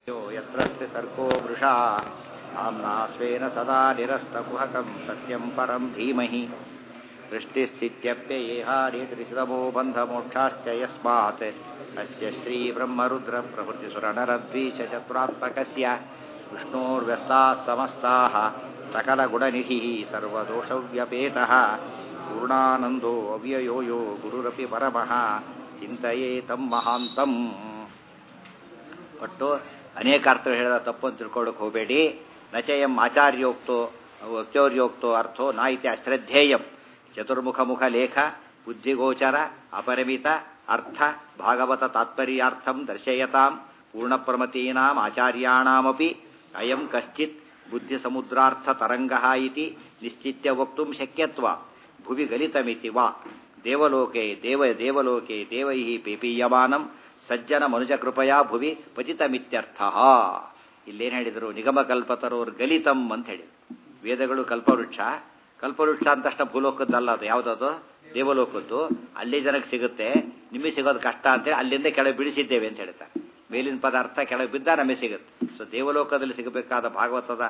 यत्र सर्गो वृषा आम्ना स्वेन सदा निरस्तकुहकं सत्यं परं धीमहि सृष्टिस्थित्यप्ययेहारेतरिसमो बन्धमोक्षाश्च यस्मात् अस्य श्रीब्रह्मरुद्रप्रभृतिसुरनरद्वीषशत्रुरात्मकस्य विष्णोर्व्यस्ताः समस्ताः सकलगुणनिधिः सर्वदोषव्यपेतः पूर्णानन्दो अव्ययो यो गुरुरपि परमः ಚಿಂತೆಯೇತಂ ಮಹಾಂತಂ. ಒಟ್ಟು ಅನೇಕ ಅರ್ಥ ಹೇಳಿದ ತಪ್ಪು ಅಂತ ತಿಳ್ಕೊಳ್ಳೋಕೆ ಹೋಗಬೇಡಿ. ನಚಯಂ ಆಚಾರ್ಯೋಕ್ತೋ ವಕ್ತೌರ್ಯೋಕ್ತೋ ಅರ್ಥೋ ನಾಯಿತಿ ಅಶ್ರದ್ಧೇಯಂ. ಚತುರ್ಮುಖ ಮುಖ ಲೇಖ ಬುದ್ಧಿಗೋಚರ ಅಪರಿಮಿತ ಅರ್ಥ ಭಾಗವತ ತಾತ್ಪರ್ಯಾರ್ಥಂ ದರ್ಶಯತಾಂ ಪೂರ್ಣಪ್ರಮತೀನಾಂ ಆಚಾರ್ಯಾಣಾಮಪಿ ಅಯಂ ಕಶ್ಚಿತ್ ಬುದ್ಧಿಸಮುದ್ರಾರ್ಥ ತರಂಗಃ ಇತಿ ನಿಶ್ಚಿತ್ಯ ವಕ್ತುಂ ಶಕ್ಯತ್ವ ಭುವಿ ಗಲಿತಮಿತಿ ವಾ ದೇವಲೋಕೆ ದೇವಲೋಕೆ ದೇವೈಃ ಪೇಪೀಯಮಾನಂ ಸಜ್ಜನ ಮನುಜ ಕೃಪಯಾ ಭುವಿ ಪತಿತಮಿತ್ಯರ್ಥ. ಇಲ್ಲೇನು ಹೇಳಿದರು? ನಿಗಮಕಲ್ಪತರೋರ್ ಗಲಿತಂ ಅಂತ ಹೇಳಿದರು. ವೇದಗಳು ಕಲ್ಪವೃಕ್ಷ ಅಂತ ತಕ್ಷಣ ಭೂಲೋಕದ್ದಲ್ಲ, ಅದು ಯಾವುದದು? ದೇವಲೋಕದ್ದು. ಅಲ್ಲಿ ಜನಕ್ಕೆ ಸಿಗುತ್ತೆ, ನಿಮಗೆ ಸಿಗೋದು ಕಷ್ಟ ಅಂತೇಳಿ ಅಲ್ಲಿಂದ ಕೆಳಗೆ ಬಿಡಿಸಿದ್ದೇವೆ ಅಂತ ಹೇಳ್ತಾರೆ. ಮೇಲಿನ ಪದಾರ್ಥ ಕೆಳಗೆ ಬಿದ್ದ ನಮಗೆ ಸಿಗುತ್ತೆ. ಸೊ ದೇವಲೋಕದಲ್ಲಿ ಸಿಗಬೇಕಾದ ಭಾಗವತದ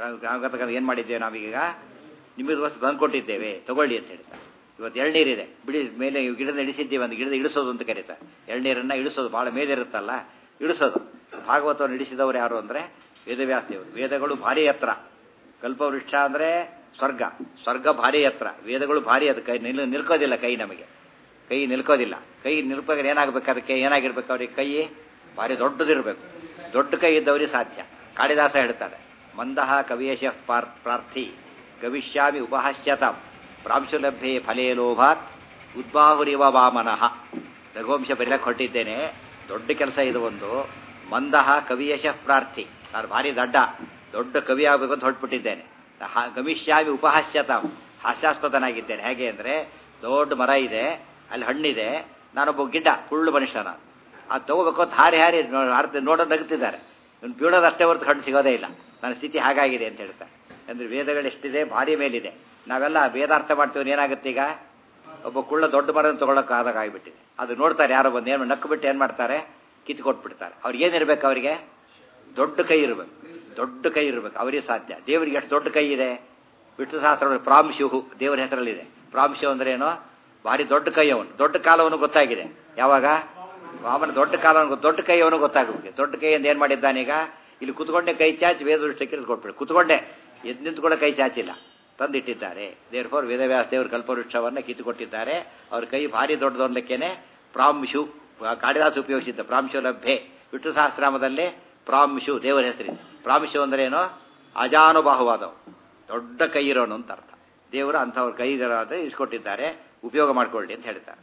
ಏನು ಮಾಡಿದ್ದೇವೆ ನಾವೀಗ? ನಿಮಗೋಸ್ಕರ ತಂದುಕೊಟ್ಟಿದ್ದೇವೆ, ತಗೊಳ್ಳಿ ಅಂತ ಹೇಳ್ತಾರೆ. ಇವತ್ತು ಎಳ್ನೀರಿದೆ, ಬಿಡಿ ಮೇಲೆ ಗಿಡದ ಇಳಿಸಿದ್ದೀವಿ, ಒಂದು ಗಿಡದ ಇಳಿಸೋದು ಅಂತ ಕರೀತಾರೆ. ಎಳ್ನೀರನ್ನು ಇಳಿಸೋದು, ಭಾಳ ಮೇಲೆ ಇರುತ್ತಲ್ಲ, ಇಳಿಸೋದು. ಭಾಗವತವನ್ನು ಇಳಿಸಿದವರು ಯಾರು ಅಂದರೆ ವೇದವ್ಯಾಸ ದೇವರು. ವೇದಗಳು ಭಾರಿ ಎತ್ತರ. ಕಲ್ಪವೃಕ್ಷ ಅಂದರೆ ಸ್ವರ್ಗ ಭಾರಿ ಎತ್ತರ. ವೇದಗಳು ಭಾರಿ, ಅದು ಕೈ ನಿಲ್ಕೋದಿಲ್ಲ. ಕೈ ನಿಲ್ಕೋದಿಲ್ಲ. ಕೈ ನಿಲ್ಬೇಕಾದ್ರೆ ಏನಾಗಬೇಕು? ಅದಕ್ಕೆ ಏನಾಗಿರ್ಬೇಕು? ಅವ್ರಿಗೆ ಕೈ ಭಾರಿ ದೊಡ್ಡದಿರಬೇಕು. ದೊಡ್ಡ ಕೈ ಇದ್ದವ್ರಿಗೆ ಸಾಧ್ಯ. ಕಾಳಿದಾಸ ಹೇಳ್ತಾರೆ, ಮಂದಹ ಕವಿಯಶ ಪ್ರಾರ್ಥಿ ಗವಿಷ್ಯಾಮಿ ಉಪಹಾಸ್ಯತಾಂ ಪ್ರಾಂಶುಲಭ್ಯೆ ಫಲೇ ಲೋಭಾತ್ ಉದ್ಬಾಹುರಿವ ವಾಮನಃ. ರಘುವಂಶ ಬರೀಲಕ್ಕೆ ಹೊರಟಿದ್ದೇನೆ, ದೊಡ್ಡ ಕೆಲಸ ಇದು ಒಂದು. ಮಂದಹ ಕವಿಯಶ ಪ್ರಾರ್ಥಿ, ನಾನು ಭಾರಿ ದೊಡ್ಡ ಕವಿ ಆಗಬೇಕು ಅಂತ ಹೊರಟ್ಬಿಟ್ಟಿದ್ದೇನೆ. ಗಮಿಷ್ಯಾಮಿ ಉಪಹಾಸ್ಯತಾಂ, ಹಾಸ್ಯಾಸ್ಪದನಾಗಿದ್ದೇನೆ. ಹೇಗೆ ಅಂದರೆ, ದೊಡ್ಡ ಮರ ಇದೆ, ಅಲ್ಲಿ ಹಣ್ಣಿದೆ, ನಾನೊಬ್ಬ ಗಿಡ್ಡ ಕುಳ್ಳು ಮನುಷ್ಯ. ನಾನು ಅದು ತಗೋಬೇಕು ಅಂತ ಹಾರಿ ನೋಡೋದು ನಗುತ್ತಿದ್ದಾರೆ. ಇವ್ನು ಬೀಳೋದು ಅಷ್ಟೇ ಹೊರತು ಹಣ್ಣು ಸಿಗೋದೇ ಇಲ್ಲ. ನನ್ನ ಸ್ಥಿತಿ ಹಾಗಾಗಿದೆ ಅಂತ ಹೇಳ್ತಾರೆ. ಅಂದರೆ ವೇದಗಳು ಎಷ್ಟಿದೆ, ಭಾರಿ ಮೇಲಿದೆ. ನಾವೆಲ್ಲ ವೇದಾರ್ಥ ಮಾಡ್ತೀವಿ, ಏನಾಗುತ್ತೆ ಈಗ? ಒಬ್ಬ ಕುಳ್ಳ ದೊಡ್ಡ ಮರ ತೊಗೊಳಕ್ಕೆ ಆಗಿಬಿಟ್ಟಿದೆ. ಅದು ನೋಡ್ತಾರೆ ಯಾರೋ ಬಂದು, ಏನು ನಕ್ಕು ಬಿಟ್ಟು ಏನು ಮಾಡ್ತಾರೆ? ಕಿತ್ತು ಕೊಟ್ಬಿಡ್ತಾರೆ. ಅವ್ರಿಗೆ ಏನಿರ್ಬೇಕು? ಅವರಿಗೆ ದೊಡ್ಡ ಕೈ ಇರಬೇಕು. ಅವರಿಗೆ ಸಾಧ್ಯ. ದೇವರಿಗೆ ಎಷ್ಟು ದೊಡ್ಡ ಕೈ ಇದೆ? ವಿಷ್ಣು ಸಹಸ್ರ ಪ್ರಾಂಶುಹು ದೇವರ ಹೆಸರಲ್ಲಿದೆ. ಪ್ರಾಂಶು ಅಂದ್ರೆ ಏನು? ಭಾರಿ ದೊಡ್ಡ ಕೈ. ಅವನು ದೊಡ್ಡ ಕಾಲವನು ಗೊತ್ತಾಗಿದೆ. ಯಾವಾಗ? ಅವನ ದೊಡ್ಡ ಕಾಲವನು, ದೊಡ್ಡ ಕೈ ಅವನು ಗೊತ್ತಾಗಬೇಕು. ದೊಡ್ಡ ಕೈಯಿಂದ ಏನು ಮಾಡಿದ್ದಾನೀಗ? ಇಲ್ಲಿ ಕುತ್ಕೊಂಡೆ ಕೈ ಚಾಚಿ ವೇದ ದೃಷ್ಟಿಗೆ ಕೊಟ್ಬಿಡು. ಕುತ್ಕೊಂಡೆ ಎದ್ದು ನಿಂತ್ಕೊಂಡೆ ಕೈ ಚಾಚಿಲ್ಲ, ತಂದಿಟ್ಟಿದ್ದಾರೆ. ದೇವರ ವೇದವ್ಯಾಸ ದೇವರು ಕಲ್ಪವೃಕ್ಷವನ್ನು ಕಿತ್ತುಕೊಟ್ಟಿದ್ದಾರೆ. ಅವ್ರ ಕೈ ಭಾರಿ ದೊಡ್ಡದೊಂದಕ್ಕೇನೆ ಪ್ರಾಂಶು. ಕಾಳಿದಾಸ ಉಪಯೋಗಿಸಿದ್ದ ಪ್ರಾಂಶು ಲಭ್ಯೆ. ವಿಷ್ಣು ಸಹಸ್ರನಾಮದಲ್ಲಿ ಪ್ರಾಂಶು ದೇವರ ಹೆಸರಿದೆ. ಪ್ರಾಂಶು ಅಂದ್ರೆ ಏನು? ಅಜಾನುಬಾಹುವಾದವು, ದೊಡ್ಡ ಕೈ ಇರೋನು ಅಂತ ಅರ್ಥ. ದೇವರು ಅಂಥವ್ರ ಕೈಗಳಾದ್ರೆ ಇಸ್ಕೊಟ್ಟಿದ್ದಾರೆ, ಉಪಯೋಗ ಮಾಡ್ಕೊಳ್ಳಿ ಅಂತ ಹೇಳ್ತಾರೆ.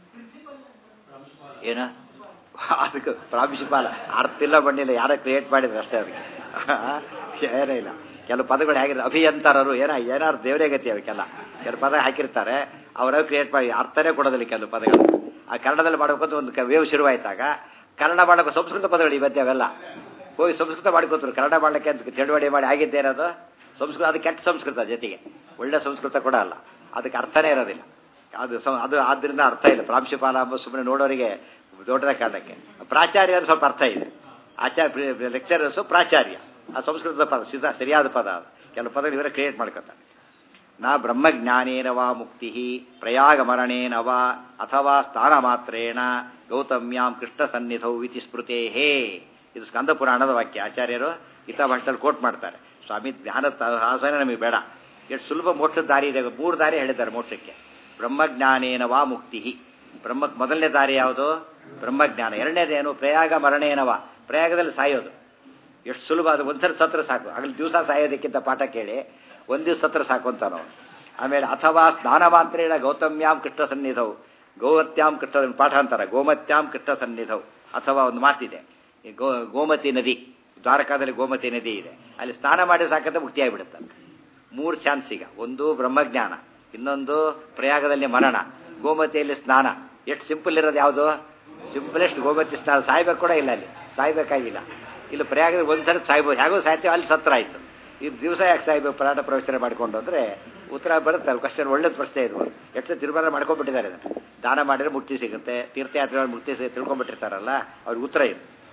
ಏನು ಅದಕ್ಕೆ ಪ್ರಾಂಶುಪಾಲ ಅರ್ಥ ಇಲ್ಲ, ಬಣ್ಣಿಲ್ಲ, ಯಾರ ಕ್ರಿಯೇಟ್ ಮಾಡಿದ್ರು ಅಷ್ಟೇ. ಅವ್ರಿಗೆ ಏನೇ ಇಲ್ಲ. ಕೆಲವು ಪದಗಳು ಹೇಗಿರೋ ಅಭಿಯಂತರರು ಏನಾದ್ರು ದೇವರೇ ಗತಿ. ಅವಕ್ಕೆಲ್ಲ ಕೆಲವು ಪದ ಹಾಕಿರ್ತಾರೆ, ಅವರ ಕ್ರಿಯೇಟ್ ಮಾಡಿ ಅರ್ಥನೇ ಕೊಡೋದಿಲ್ಲ ಕೆಲವು ಪದಗಳು. ಆ ಕನ್ನಡದಲ್ಲಿ ಮಾಡಬೇಕಂತ ಒಂದು ವೇವ್ ಶುರುವಾಯ್ತಾಗ ಕನ್ನಡ ಮಾಡೋಕೆ ಸಂಸ್ಕೃತ ಪದಗಳು ಇವತ್ತೇ ಅವೆಲ್ಲ ಹೋಗಿ ಸಂಸ್ಕೃತ ಮಾಡಿಕೊತರು. ಕನ್ನಡ ಮಾಡಲಿಕ್ಕೆ ಅಂತ ಚಳುವಳಿ ಮಾಡಿ ಆಗಿದ್ದೇನದು ಸಂಸ್ಕೃತ. ಅದು ಕೆಟ್ಟ ಸಂಸ್ಕೃತ, ಜೊತೆಗೆ ಒಳ್ಳೆ ಸಂಸ್ಕೃತ ಕೂಡ ಅಲ್ಲ. ಅದಕ್ಕೆ ಅರ್ಥನೇ ಇರೋದಿಲ್ಲ. ಅದು ಆದ್ದರಿಂದ ಅರ್ಥ ಇಲ್ಲ. ಪ್ರಾಂಶುಪಾಲ ಅಂಬ ಸುಮ್ಮನೆ ನೋಡೋರಿಗೆ ದೊಡ್ಡದ ಕಾರಣಕ್ಕೆ. ಪ್ರಾಚಾರ್ಯರು ಸ್ವಲ್ಪ ಅರ್ಥ ಇದೆ. ಲೆಕ್ಚರರ್ಸು ಪ್ರಾಚಾರ್ಯ, ಆ ಸಂಸ್ಕೃತದ ಪದ ಸರಿಯಾದ ಪದ. ಅದು ಕೆಲವು ಪದಗಳು ಇವರೇ ಕ್ರಿಯೇಟ್ ಮಾಡ್ಕೊತಾರೆ. ನಾ ಬ್ರಹ್ಮಜ್ಞಾನೇನ ವಾ ಮುಕ್ತಿ ಪ್ರಯಾಗಮರಣೇನ ವಾ ಅಥವಾ ಸ್ಥಾನ ಮಾತ್ರೇಣ ಗೌತಮ್ಯಾಂ ಕೃಷ್ಣ ಸನ್ನಿಧೌ ಇತಿ ಸ್ಮೃತೇಹೇ. ಇದು ಸ್ಕಂದ ಪುರಾಣದ ವಾಕ್ಯ. ಆಚಾರ್ಯರು ಗೀತಾ ಭಾಷೆಯಲ್ಲಿ ಕೋಟ್ ಮಾಡ್ತಾರೆ. ಸ್ವಾಮಿ ಜ್ಞಾನದ ಸಾಹಸನೇ ನಮಗೆ ಬೇಡ, ಎಷ್ಟು ಸುಲಭ ಮೋಕ್ಷದ ದಾರಿ ಇದೆ. 3 ದಾರಿ ಹೇಳಿದ್ದಾರೆ ಮೋಕ್ಷಕ್ಕೆ. ಬ್ರಹ್ಮಜ್ಞಾನೇನ ವಾ ಮುಕ್ತಿ. ಮೊದಲನೇ ದಾರಿ ಯಾವುದು? ಬ್ರಹ್ಮಜ್ಞಾನ. ಎರಡನೇದೇನು? ಪ್ರಯಾಗ ಮರಣೇನವ, ಪ್ರಯಾಗದಲ್ಲಿ ಸಾಯೋದು. ಎಷ್ಟು ಸುಲಭ ಅದು. ಒಂದ್ಸರಿ ಸತ್ರ ಸಾಕು. ಆಗಲಿ ದಿವಸ ಸಾಯೋದಕ್ಕಿಂತ ಪಾಠ ಕೇಳಿ ಒಂದು ದಿವಸ ಸತ್ರ ಸಾಕು ಅಂತ ನಾವು. ಆಮೇಲೆ ಅಥವಾ ಸ್ನಾನ ಮಾತ್ರೇಣ ಗೌತಮ್ಯಾಂ ಕೃಷ್ಣ ಸನ್ನಿಧವು, ಗೋಮತ್ಯಾಂ ಕೃಷ್ಣ ಪಾಠ ಅಂತಾರೆ. ಗೋಮತ್ಯಾಂ ಕೃಷ್ಣ ಸನ್ನಿಧವು. ಅಥವಾ ಒಂದು ಮಾತಿದೆ, ಗೋಮತಿ ನದಿ, ದ್ವಾರಕಾದಲ್ಲಿ ಗೋಮತಿ ನದಿ ಇದೆ, ಅಲ್ಲಿ ಸ್ನಾನ ಮಾಡಿ ಸಾಕಂತ ಮುಕ್ತಿಯಾಗಿಬಿಡುತ್ತೆ. 3 ಚಾನ್ಸ್ ಈಗ. ಒಂದು ಬ್ರಹ್ಮಜ್ಞಾನ, ಇನ್ನೊಂದು ಪ್ರಯಾಗದಲ್ಲಿ ಮರಣ, ಗೋಮತಿಯಲ್ಲಿ ಸ್ನಾನ. ಎಷ್ಟು ಸಿಂಪಲ್ ಇರೋದು ಯಾವುದು? ಸಿಂಪಲೆಸ್ಟ್ ಗೋಮತಿ ಸ್ನಾನ. ಸಾಯ್ಬೇಕು ಕೂಡ ಇಲ್ಲ, ಅಲ್ಲಿ ಸಾಯ್ಬೇಕಾಗಿಲ್ಲ. ಇಲ್ಲಿ ಪ್ರಯಾಗದಲ್ಲಿ ಒಂದ್ಸರಿ ಸಾಯ್ಬೋದು, ಹೇಗೋ ಸಾಯ್ತೀವಿ, ಅಲ್ಲಿ ಸತ್ರ ಆಯ್ತು. ಈ ದಿವಸ ಯಾಕೆ ಸಾಯ್ಬೇಕು ಪ್ರಾಣ ಪ್ರವಚನ ಮಾಡಿಕೊಂಡು ಅಂದರೆ ಉತ್ತರ ಬರುತ್ತೆ. ಅಲ್ಲಿ ಕ್ವಶನ್ ಒಳ್ಳೇದು ಪ್ರಶ್ನೆ ಇದು. ಎಷ್ಟು ತೀರ್ಮಾನ ಮಾಡ್ಕೊಂಡ್ಬಿಟ್ಟಿದ್ದಾರೆ. ಅದನ್ನು ದಾನ ಮಾಡಿದ್ರೆ ಮುಕ್ತಿ ಸಿಗುತ್ತೆ, ತೀರ್ಥಯಾತ್ರೆ ಮುಕ್ತಿ ತಿಳ್ಕೊಂಡ್ಬಿಟ್ಟಿರ್ತಾರಲ್ಲ, ಅವ್ರಿಗೆ ಉತ್ತರ ಇದು.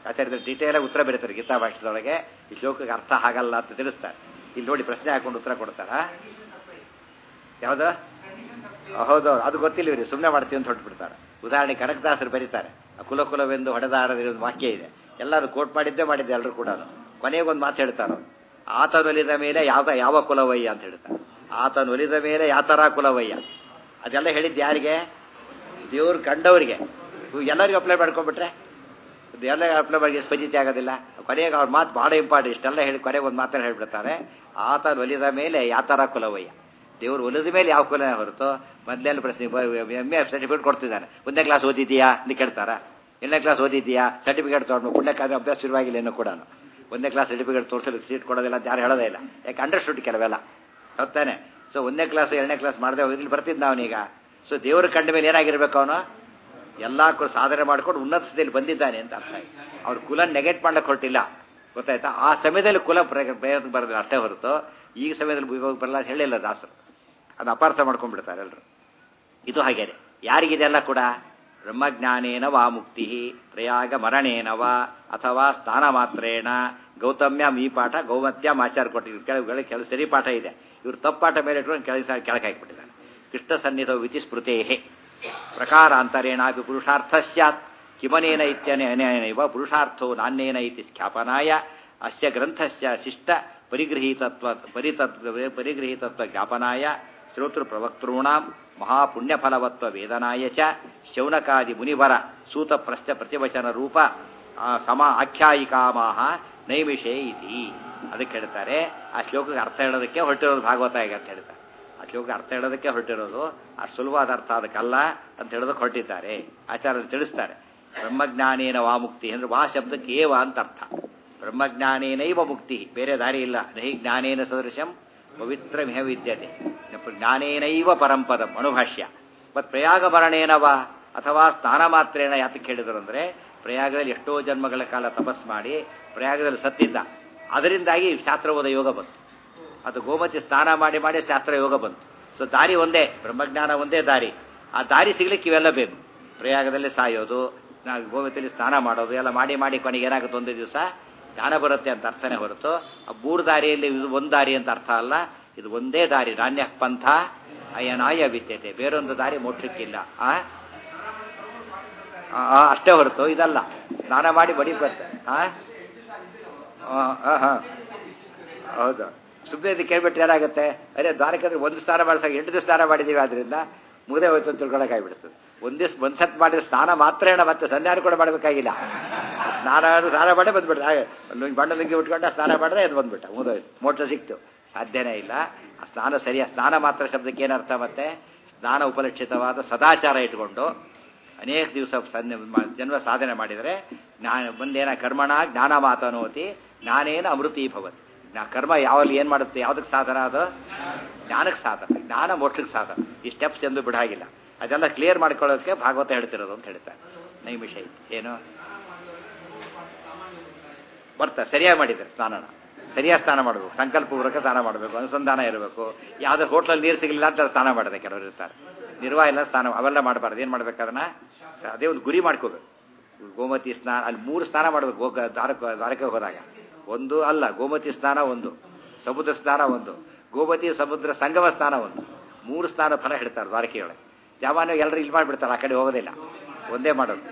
ಆಚಾರ್ಯರು ಡೀಟೇಲಾಗಿ ಉತ್ತರ ಬರೀತಾರೆ ಗೀತಾ ಭಾಷೆದೊಳಗೆ. ಈ ಶ್ಲೋಕಕ್ಕೆ ಅರ್ಥ ಆಗಲ್ಲ ಅಂತ ತಿಳಿಸ್ತಾರೆ. ಇಲ್ಲಿ ನೋಡಿ ಪ್ರಶ್ನೆ ಹಾಕೊಂಡು ಉತ್ತರ ಕೊಡ್ತಾರ. ಯಾವುದು? ಹೌದು, ಅದು ಗೊತ್ತಿಲ್ಲ ಇವ್ರಿ, ಸುಮ್ಮನೆ ಮಾಡ್ತೀವಿ ಅಂತ ಹೊರಟ್ಬಿಡ್ತಾರೆ. ಉದಾಹರಣೆ ಕನಕದಾಸರು ಬರೀತಾರೆ, ಕುಲ ಕುಲವೆಂದು ಹೊಡೆದಾರದಿರೋ ಒಂದು ವಾಕ್ಯ ಇದೆ. ಎಲ್ಲರೂ ಕೋಟ್ ಮಾಡಿದ್ದೆ ಎಲ್ಲರೂ ಕೂಡ. ಕೊನೆಗೊಂದು ಮಾತು ಹೇಳ್ತಾರೆ, ಆತನೊಲಿದ ಮೇಲೆ ಯಾವ ಕುಲವಯ್ಯ ಅಂತ ಹೇಳ್ತಾರೆ. ಆತನೊಲಿದ ಮೇಲೆ ಯಾವ ಥರ ಕುಲವಯ್ಯ. ಅದೆಲ್ಲ ಹೇಳಿದ್ದು ಯಾರಿಗೆ? ದೇವ್ರು ಕಂಡವರಿಗೆ. ಎಲ್ಲರಿಗೂ ಅಪ್ಲೈ ಮಾಡ್ಕೊಂಡ್ಬಿಟ್ರೆ ಎಲ್ಲ ಅಪ್ಲೈ ಮಾಡಿ ಫಜಿತಿ ಆಗೋದಿಲ್ಲ. ಕೊನೆಗೆ ಅವ್ರ ಮಾತು ಭಾಳ ಇಂಪಾರ್ಟೆಂಟ್. ಇಷ್ಟೆಲ್ಲ ಹೇಳಿ ಕೊನೆಗೆ ಒಂದು ಮಾತನ್ನು ಹೇಳ್ಬಿಡ್ತಾರೆ, ಆತನೊಲಿದ ಮೇಲೆ ಯಾವ ಥರ ಕುಲವಯ್ಯ. ದೇವ್ರು ಒಲಿದ ಮೇಲೆ ಯಾವ ಕುಲ ಹೊರತು ಮೊದಲೆಲ್ಲ ಪ್ರಶ್ನೆ MA ಸರ್ಟಿಫಿಕೇಟ್ ಕೊಡ್ತಿದ್ದಾನೆ. 1ನೇ ಕ್ಲಾಸ್ ಓದಿದ್ದೀಯಾ ಅಂತ ಕೇಳ್ತಾರ. 2ನೇ ಕ್ಲಾಸ್ ಓದಿದ್ದೀಯಾ ಸರ್ಟಿಫಿಕೇಟ್ ತೊಗೊಂಡು ಪುಣ್ಯಕಾದ್ರೆ ಅಭ್ಯಾಸ ಶುರುವಾಗಿಲ್ಲ ಏನೋ ಕೂಡ. 1ನೇ ಕ್ಲಾಸ್ ಸರ್ಟಿಫಿಕೇಟ್ ತೋರಿಸಲಿಕ್ಕೆ ಸೀಟ್ ಕೊಡೋದಿಲ್ಲ ಅಂತ ಯಾರು ಹೇಳೋದೇ ಇಲ್ಲ. ಯಾಕೆ ಅಂಡರ್ಸ್ಟುಡ್ ಕೆಲವೆಲ್ಲ ಹೊತ್ತಾನೆ. ಸೊ 1ನೇ ಕ್ಲಾಸ್ 2ನೇ ಕ್ಲಾಸ್ ಮಾಡದೆ ಇಲ್ಲಿ ಬರ್ತಿದ್ದ ಅವನೀಗ. ಸೊ ದೇವ್ರ ಕಂಡ ಮೇಲೆ ಏನಾಗಿರ್ಬೇಕು ಅವನು? ಎಲ್ಲ ಸಾಧನೆ ಮಾಡ್ಕೊಂಡು ಉನ್ನತ ಸ್ಥಿತಿಯಲ್ಲಿ ಬಂದಿದ್ದಾನೆ ಅಂತ ಅರ್ಥ. ಅವ್ರ ಕುಲ ನೆಗೆಟ್ ಮಾಡ್ಲಿಕ್ಕೆ ಹೊರಟಿಲ್ಲ, ಗೊತ್ತಾಯ್ತಾ? ಆ ಸಮಯದಲ್ಲಿ ಕುಲ ಪ್ರಯೋಗ ಬರೋದಿಲ್ಲ ಅಷ್ಟೇ ಹೊರತು ಈಗ ಸಮಯದಲ್ಲಿ ಬರಲ್ಲ ಅಂತ ಹೇಳಿಲ್ಲ ದಾಸರು. ಅದು ಅಪಾರ್ಥ ಮಾಡ್ಕೊಂಡ್ಬಿಡ್ತಾರೆ ಎಲ್ಲರೂ. ಇದು ಹಾಗೇನೆ ಯಾರಿಗಿದೆಲ್ಲ ಕೂಡ ಬ್ರಹ್ಮಜ್ಞಾನೇನ ವಾ ಮುಕ್ತಿ ಪ್ರಯಾಗ ಮರಣೇನವ ಅಥವಾ ಸ್ಥಾನ ಮಾತ್ರೇಣ ಗೌತಮ್ಯಂ. ಈ ಪಾಠ ಗೌಮತ್ಯಂ ಆಚಾರ ಕೊಟ್ಟಿದ್ರು. ಕೆಲವು ಸರಿ ಪಾಠ ಇದೆ, ಇವರು ತಪ್ಪಾಟ ಮೇಲೆ ಇಟ್ಕೊಂಡು ಕೆಳಗೆ ಹಾಕಿಬಿಟ್ಟಿದ್ದಾರೆ. ಕೃಷ್ಣ ಸನ್ನಿಧೋ ವಿಚಿಸ್ಮೃತೇ ಪ್ರಕಾರಾಂತರೇಣಾಪಿ ಪುರುಷಾರ್ಥ ಸ್ಯಾತ್ ಕಿಮನೇನ ಇತ್ಯನೇನೈವ ಪುರುಷಾರ್ಥೋ ನಾನೇನ ಇತಿ ಖ್ಯಾಪನಾಯ ಅಸ್ಯ ಗ್ರಂಥಸ್ಯ ಶಿಷ್ಟ ಪರಿಗೃಹೀತತ್ವ ಜ್ಞಾಪನಾಯ ಶ್ರೋತೃ ಪ್ರವಕ್ತॄಣಾಂ ಮಹಾಪುಣ್ಯಫಲವತ್ವ ವೇದನಾಯ ಚ ಶೌನಕಾದಿ ಮುನಿವರ ಸೂತ ಪ್ರಶ್ನ ಪ್ರತಿವಚನ ರೂಪ ಸಮ ಆಖ್ಯಾಯಿಕಾಮಾಹ ನೈಮಿಷೇ ಇತಿ. ಅದಕ್ಕೆ ಹೇಳ್ತಾರೆ ಆ ಶ್ಲೋಕಕ್ಕೆ ಅರ್ಥ ಹೇಳೋದಕ್ಕೆ ಹೊರಟಿರೋದು ಭಾಗವತ ಹೇಗೆ ಅಂತ ಹೇಳ್ತಾರೆ. ಆ ಶ್ಲೋಕಕ್ಕೆ ಅರ್ಥ ಹೇಳೋದಕ್ಕೆ ಹೊರಟಿರೋದು, ಅಷ್ಟು ಸುಲಭವಾದ ಅರ್ಥ ಅದಕ್ಕಲ್ಲ ಅಂತ ಹೇಳೋದಕ್ಕೆ ಹೊರಟಿದ್ದಾರೆ. ಆಚಾರ್ಯರು ತಿಳಿಸ್ತಾರೆ, ಬ್ರಹ್ಮಜ್ಞಾನೇನ ವಾ ಮುಕ್ತಿ ಅಂದ್ರೆ ವಾ ಶಬ್ದಕ್ಕೆ ಏವ ಅಂತ ಅರ್ಥ. ಬ್ರಹ್ಮಜ್ಞಾನೇನೈವ ಮುಕ್ತಿ, ಬೇರೆ ದಾರಿ ಇಲ್ಲ. ನಹಿ ಜ್ಞಾನೇನ ಸದೃಶಂ ಪವಿತ್ರಮಿಹ ವಿದ್ಯತೆ ಜ್ಞಾನೇನೈವ ಪರಂಪದಂ ಅನುಭಾಷ್ಯ. ಮತ್ತು ಪ್ರಯಾಗ ಮರಣೇನವ ಅಥವಾ ಸ್ನಾನ ಮಾತ್ರೇನ ಯಾತಕ್ಕೆ ಹೇಳಿದರು ಅಂದರೆ, ಪ್ರಯಾಗದಲ್ಲಿ ಎಷ್ಟೋ ಜನ್ಮಗಳ ಕಾಲ ತಪಸ್ ಮಾಡಿ ಪ್ರಯಾಗದಲ್ಲಿ ಸತ್ತಿದ್ದ, ಅದರಿಂದಾಗಿ ಶಾಸ್ತ್ರಬೋಧ ಯೋಗ ಬಂತು. ಅದು ಗೋಮತಿ ಸ್ನಾನ ಮಾಡಿ ಮಾಡಿ ಶಾಸ್ತ್ರ ಯೋಗ ಬಂತು. ಸೊ ದಾರಿ ಒಂದೇ, ಬ್ರಹ್ಮಜ್ಞಾನ ಒಂದೇ ದಾರಿ. ಆ ದಾರಿ ಸಿಗ್ಲಿಕ್ಕೆ ಇವೆಲ್ಲ ಬೇಕು. ಪ್ರಯಾಗದಲ್ಲಿ ಸಾಯೋದು, ಗೋಮತಿಯಲ್ಲಿ ಸ್ನಾನ ಮಾಡೋದು ಎಲ್ಲ ಮಾಡಿ ಮಾಡಿ ಕೊನೆಗೆ ಏನಾಗುತ್ತೆ, ಒಂದೇ ದಿವಸ ಜ್ಞಾನ ಬರುತ್ತೆ ಅಂತ ಅರ್ಥನೇ ಹೊರತು ಆ 3 ದಾರಿಯಲ್ಲಿ ಇದು ಒಂದು ದಾರಿ ಅಂತ ಅರ್ಥ ಅಲ್ಲ. ಇದು ಒಂದೇ ದಾರಿ. ನಾಣ್ಯ ಪಂಥ ಅಯನಾಯ ವಿದ್ಯತೆ, ಬೇರೊಂದು ದಾರಿ ಮೋಕ್ಷಕ್ಕಿಲ್ಲ. ಅಷ್ಟೇ ಹೊರತು ಇದಲ್ಲ. ಸ್ನಾನ ಮಾಡಿ ಬಡಿ ಬರ್ತಾರೆ. ಹೌದು, ಸುಮ್ಮನೆ ಇದು ಕೇಳ್ಬಿಟ್ರೆ ಏನಾಗುತ್ತೆ, ಅರೆ ದ್ವಾರಕಂದ್ರೆ ಒಂದು ಸ್ನಾನ ಮಾಡಿಸಾಗ 8 ದಿವಸ ಸ್ನಾನ ಮಾಡಿದ್ದೀವಿ, ಆದ್ರಿಂದ ಮುಗದೆ ಹೋಯ್ತು ಅಂತ ತಿಳ್ಕೊಳ್ಳೋಕ್ಕಾಗ್ಬಿಡ್ತದೆ. ಒಂದು ಸತ್ ಮಾಡಿದ್ರೆ ಸ್ನಾನ ಮಾತ್ರ, ಮತ್ತೆ ಸಂಧಾನ ಕೂಡ ಮಾಡಬೇಕಾಗಿಲ್ಲ. ಸ್ನಾನ ಮಾಡೇ ಬಂದ್ಬಿಟ್ರೆ ಬಣ್ಣ ಲುಂಗಿ ಉಟ್ಕೊಂಡ ಸ್ನಾನ ಮಾಡಿದ್ರೆ ಅದು ಬಂದ್ಬಿಟ್ಟ, ಮುಗಿದೋಯ್ತು, ಮೋಕ್ಷ ಸಿಕ್ತು. ಸಾಧ್ಯನೇ ಇಲ್ಲ. ಆ ಸ್ನಾನ ಸರಿಯ ಸ್ನಾನ ಮಾತ್ರ ಶಬ್ದಕ್ಕೆ ಏನರ್ಥ? ಮತ್ತೆ ಸ್ನಾನ ಉಪಲಕ್ಷಿತವಾದ ಸದಾಚಾರ ಇಟ್ಕೊಂಡು ಅನೇಕ ದಿವಸ ಜನ್ಮ ಸಾಧನೆ ಮಾಡಿದರೆ ಮುಂದೇನ ಕರ್ಮಣ ಜ್ಞಾನ ಮಾತನೋತಿ ಜ್ಞಾನೇನ ಅಮೃತೀ ಭವತಿ. ಕರ್ಮ ಯಾವಲ್ಲಿ ಏನು ಮಾಡುತ್ತೆ, ಯಾವುದಕ್ಕೆ ಸಾಧನ? ಅದು ಜ್ಞಾನಕ್ಕೆ ಸಾಧನ, ಜ್ಞಾನ ಮೋಕ್ಷಕ್ಕೆ ಸಾಧನ. ಈ ಸ್ಟೆಪ್ಸ್ ಎಂದು ಬಿಡಾಗಿಲ್ಲ. ಅದೆಲ್ಲ ಕ್ಲಿಯರ್ ಮಾಡ್ಕೊಳ್ಳೋದಕ್ಕೆ ಭಾಗವತ ಹೇಳ್ತಿರೋದು ಅಂತ ಹೇಳ್ತಾರೆ. ನೈಮಿಷ ಏನು ಬರ್ತಾರೆ, ಸರಿಯಾಗಿ ಮಾಡಿದ್ದಾರೆ ಸ್ನಾನನ. ಸರಿಯಾಗಿ ಸ್ನಾನ ಮಾಡಬೇಕು, ಸಂಕಲ್ಪಪೂರ್ವಕ ಸ್ನಾನ ಮಾಡಬೇಕು, ಅನುಸಂಧಾನ ಇರಬೇಕು. ಯಾವುದೇ ಹೋಟ್ಲಲ್ಲಿ ನೀರು ಸಿಗಲಿಲ್ಲ ಅಂತ ಸ್ನಾನ ಮಾಡಿದೆ ಕೆಲವರು ಇರ್ತಾರೆ. ನಿರ್ವಾಹ ಇಲ್ಲ ಸ್ನಾನ ಅವೆಲ್ಲ ಮಾಡಬಾರ್ದು. ಏನು ಮಾಡ್ಬೇಕು ಅದನ್ನ? ಅದೇ ಒಂದು ಗುರಿ ಮಾಡ್ಕೋಬೇಕು. ಗೋಮತಿ ಸ್ನಾನ ಅಲ್ಲಿ 3 ಸ್ನಾನ ಮಾಡಬೇಕು. ದ್ವಾರಕ್ಕೆ ಹೋದಾಗ ಒಂದು ಅಲ್ಲ, ಗೋಮತಿ ಸ್ನಾನ ಒಂದು, ಸಮುದ್ರ ಸ್ನಾನ ಒಂದು, ಗೋಮತಿ ಸಮುದ್ರ ಸಂಗಮ ಸ್ನಾನ ಒಂದು, 3 ಸ್ನಾನ ಫಲ ಹೇಳ್ತಾರೆ ದ್ವಾರಕೆಯೊಳಗೆ. ಸಾಮಾನ್ಯವಾಗಿ ಎಲ್ಲರೂ ಇಲ್ಲಿ ಮಾಡಿಬಿಡ್ತಾರೆ, ಆ ಕಡೆ ಹೋಗೋದಿಲ್ಲ, ಒಂದೇ ಮಾಡೋದು.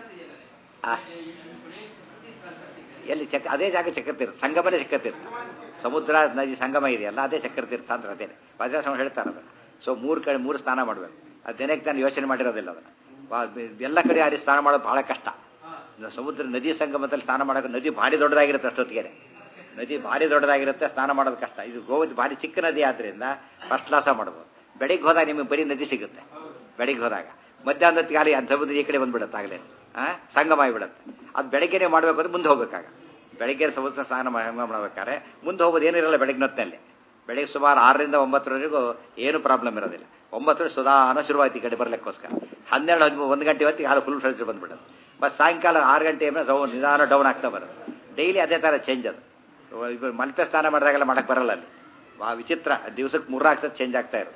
ಎಲ್ಲಿ ಅದೇ ಜಾಗ ಚಕ್ರತೀರ್ಥ, ಸಂಗಮನೇ ಚಕ್ರತೀರ್ಥ. ಸಮುದ್ರ ನದಿ ಸಂಗಮ ಇದೆಯಲ್ಲ, ಅದೇ ಚಕ್ರತೀರ್ಥ ಅಂತ ಅದೇನೆ ವಜ್ರಾಶ್ರಮ ಹೇಳ್ತಾರೆ ಅದನ್ನು. ಸೊ 3 ಸ್ನಾನ ಮಾಡಬೇಕು. ಅದು ದಿನಕ್ಕೆ ನಾನು ಯೋಚನೆ ಮಾಡಿರೋದಿಲ್ಲ ಅದನ್ನು. ಎಲ್ಲ ಕಡೆ ಅಲ್ಲಿ ಸ್ನಾನ ಮಾಡೋದು ಬಹಳ ಕಷ್ಟ. ಸಮುದ್ರ ನದಿ ಸಂಗಮದಲ್ಲಿ ಸ್ನಾನ ಮಾಡೋಕೆ ನದಿ ಭಾರಿ ದೊಡ್ಡದಾಗಿರುತ್ತೆ. ಅಷ್ಟೊತ್ತಿಗೆ ನದಿ ಭಾರಿ ದೊಡ್ಡದಾಗಿರುತ್ತೆ, ಸ್ನಾನ ಮಾಡೋದು ಕಷ್ಟ. ಇದು ಗೋಮತಿ ಭಾರಿ ಚಿಕ್ಕ ನದಿ ಆದ್ದರಿಂದ ಫಸ್ಟ್ ಕ್ಲಾಸ ಮಾಡ್ಬೋದು. ಬೆಳಿಗ್ಗೆ ಹೋದಾಗ ನಿಮಗೆ ಬರೀ ನದಿ ಸಿಗುತ್ತೆ. ಬೆಳಿಗ್ಗೆ ಹೋದಾಗ ಮಧ್ಯಾಹ್ನದ ಖಾಲಿ ಸಮುದ್ರ ಈ ಕಡೆ ಬಂದ್ಬಿಡುತ್ತೆ, ಆಗಲೇ ಸಂಗಮ ಆಗಿಬಿಡುತ್ತೆ. ಅದು ಬೆಳಗ್ಗೆನೇ ಮಾಡಬೇಕು ಅಂದ್ರೆ ಮುಂದೆ ಹೋಗ್ಬೇಕಾಗ. ಬೆಳಗ್ಗೆ ಸಮುದ್ರ ಸ್ನಾನ ಮಾಡಬೇಕಾದ್ರೆ ಮುಂದೆ ಹೋಗೋದು ಏನಿರಲ್ಲ ಬೆಳಗ್ಗೆ ಹೊತ್ತಿನಲ್ಲಿ. ಬೆಳಗ್ಗೆ ಸುಮಾರು 6ರಿಂದ 9ರವರೆಗೂ ಏನು ಪ್ರಾಬ್ಲಮ್ ಇರೋದಿಲ್ಲ. 9 ಸುಧಾನ ಶುರುವಾಯ್ತು ಈ ಕಡೆ ಬರಲಿಕ್ಕೋಸ್ಕರ. 12-1 ಗಂಟೆ ಹೊತ್ತಿಗೆ ಹಾಲು ಫುಲ್ ಫ್ರೆಶ್ ಬಂದ್ಬಿಡೋದು. ಬಟ್ ಸಾಯಂಕಾಲ 6 ಗಂಟೆ ನಿಧಾನ ಡೌನ್ ಆಗ್ತಾ ಬರೋದು. ಡೈಲಿ ಅದೇ ಥರ ಚೇಂಜ್ ಅದು. ಇವರು ಮಲ್ಪೆ ಸ್ನಾನ ಮಾಡಿದಾಗೆಲ್ಲ ಮಾಡಕ್ಕೆ ಬರಲ್ಲ ಅಲ್ಲಿ. ವಿಚಿತ್ರ, ದಿವಸಕ್ಕೆ 3 ಚೇಂಜ್ ಆಗ್ತಾ ಇರೋದು.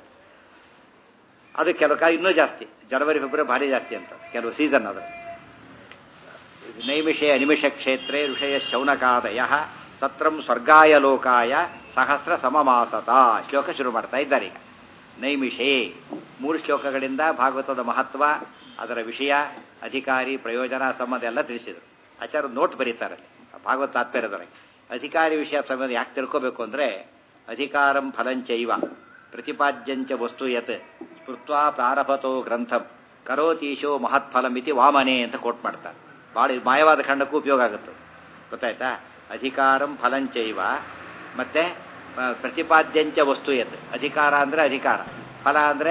ಅದು ಕೆಲವು ಕಾಲ ಇನ್ನೂ ಜಾಸ್ತಿ, ಜನವರಿ ಫೆಬ್ರವರಿ ಭಾರಿ ಜಾಸ್ತಿ ಅಂತ ಕೆಲವು ಸೀಸನ್. ಅದು ನೈಮಿಷೇ ಅನಿಮಿಷ ಕ್ಷೇತ್ರೇ ಋಷಯ ಶೌನಕಾದಯ ಸತ್ರಂ ಸ್ವರ್ಗಾಯ ಲೋಕಾಯ ಸಹಸ್ರ ಸಮಮಾಸತ ಶ್ಲೋಕ ಶುರು ಮಾಡ್ತಾ ಇದ್ದಾರೆ ಈಗ. ನೈಮಿಷೇ 3 ಶ್ಲೋಕಗಳಿಂದ ಭಾಗವತದ ಮಹತ್ವ, ಅದರ ವಿಷಯ, ಅಧಿಕಾರಿ, ಪ್ರಯೋಜನ, ಸಂಬಂಧ ಎಲ್ಲ ತಿಳಿಸಿದರು. ಆಚಾರ್ಯ ನೋಟ್ ಬರೀತಾರೆ ಭಾಗವತ ತಾತ್ಪರ್ಯದೊಳಗೆ. ಅಧಿಕಾರಿ ವಿಷಯ ಸಂಬಂಧ ಯಾಕೆ ತಿಳ್ಕೋಬೇಕು ಅಂದರೆ, ಅಧಿಕಾರಂ ಫಲಂಚೈವ ಪ್ರತಿಪಾದ್ಯಂಚ ವಸ್ತು ಯತ್ ಸ್ಮೃತ್ವಾ ಪ್ರಾರಭತೋ ಗ್ರಂಥಂ ಕರೋತೀಶೋ ಮಹತ್ಫಲಮಿತಿ ವಾಮನೆ ಅಂತ ಕೋಟ್ ಮಾಡ್ತಾರೆ. ಭಾಳ ಮಾಯವಾದ ಖಂಡಕ್ಕೂ ಉಪಯೋಗ ಆಗುತ್ತೆ, ಗೊತ್ತಾಯ್ತಾ? ಅಧಿಕಾರಂ ಫಲಂಚೈವ ಮತ್ತೆ ಪ್ರತಿಪಾದ್ಯಂಚ ವಸ್ತು ಯತ್. ಅಧಿಕಾರ ಅಂದರೆ ಅಧಿಕಾರ, ಫಲ ಅಂದರೆ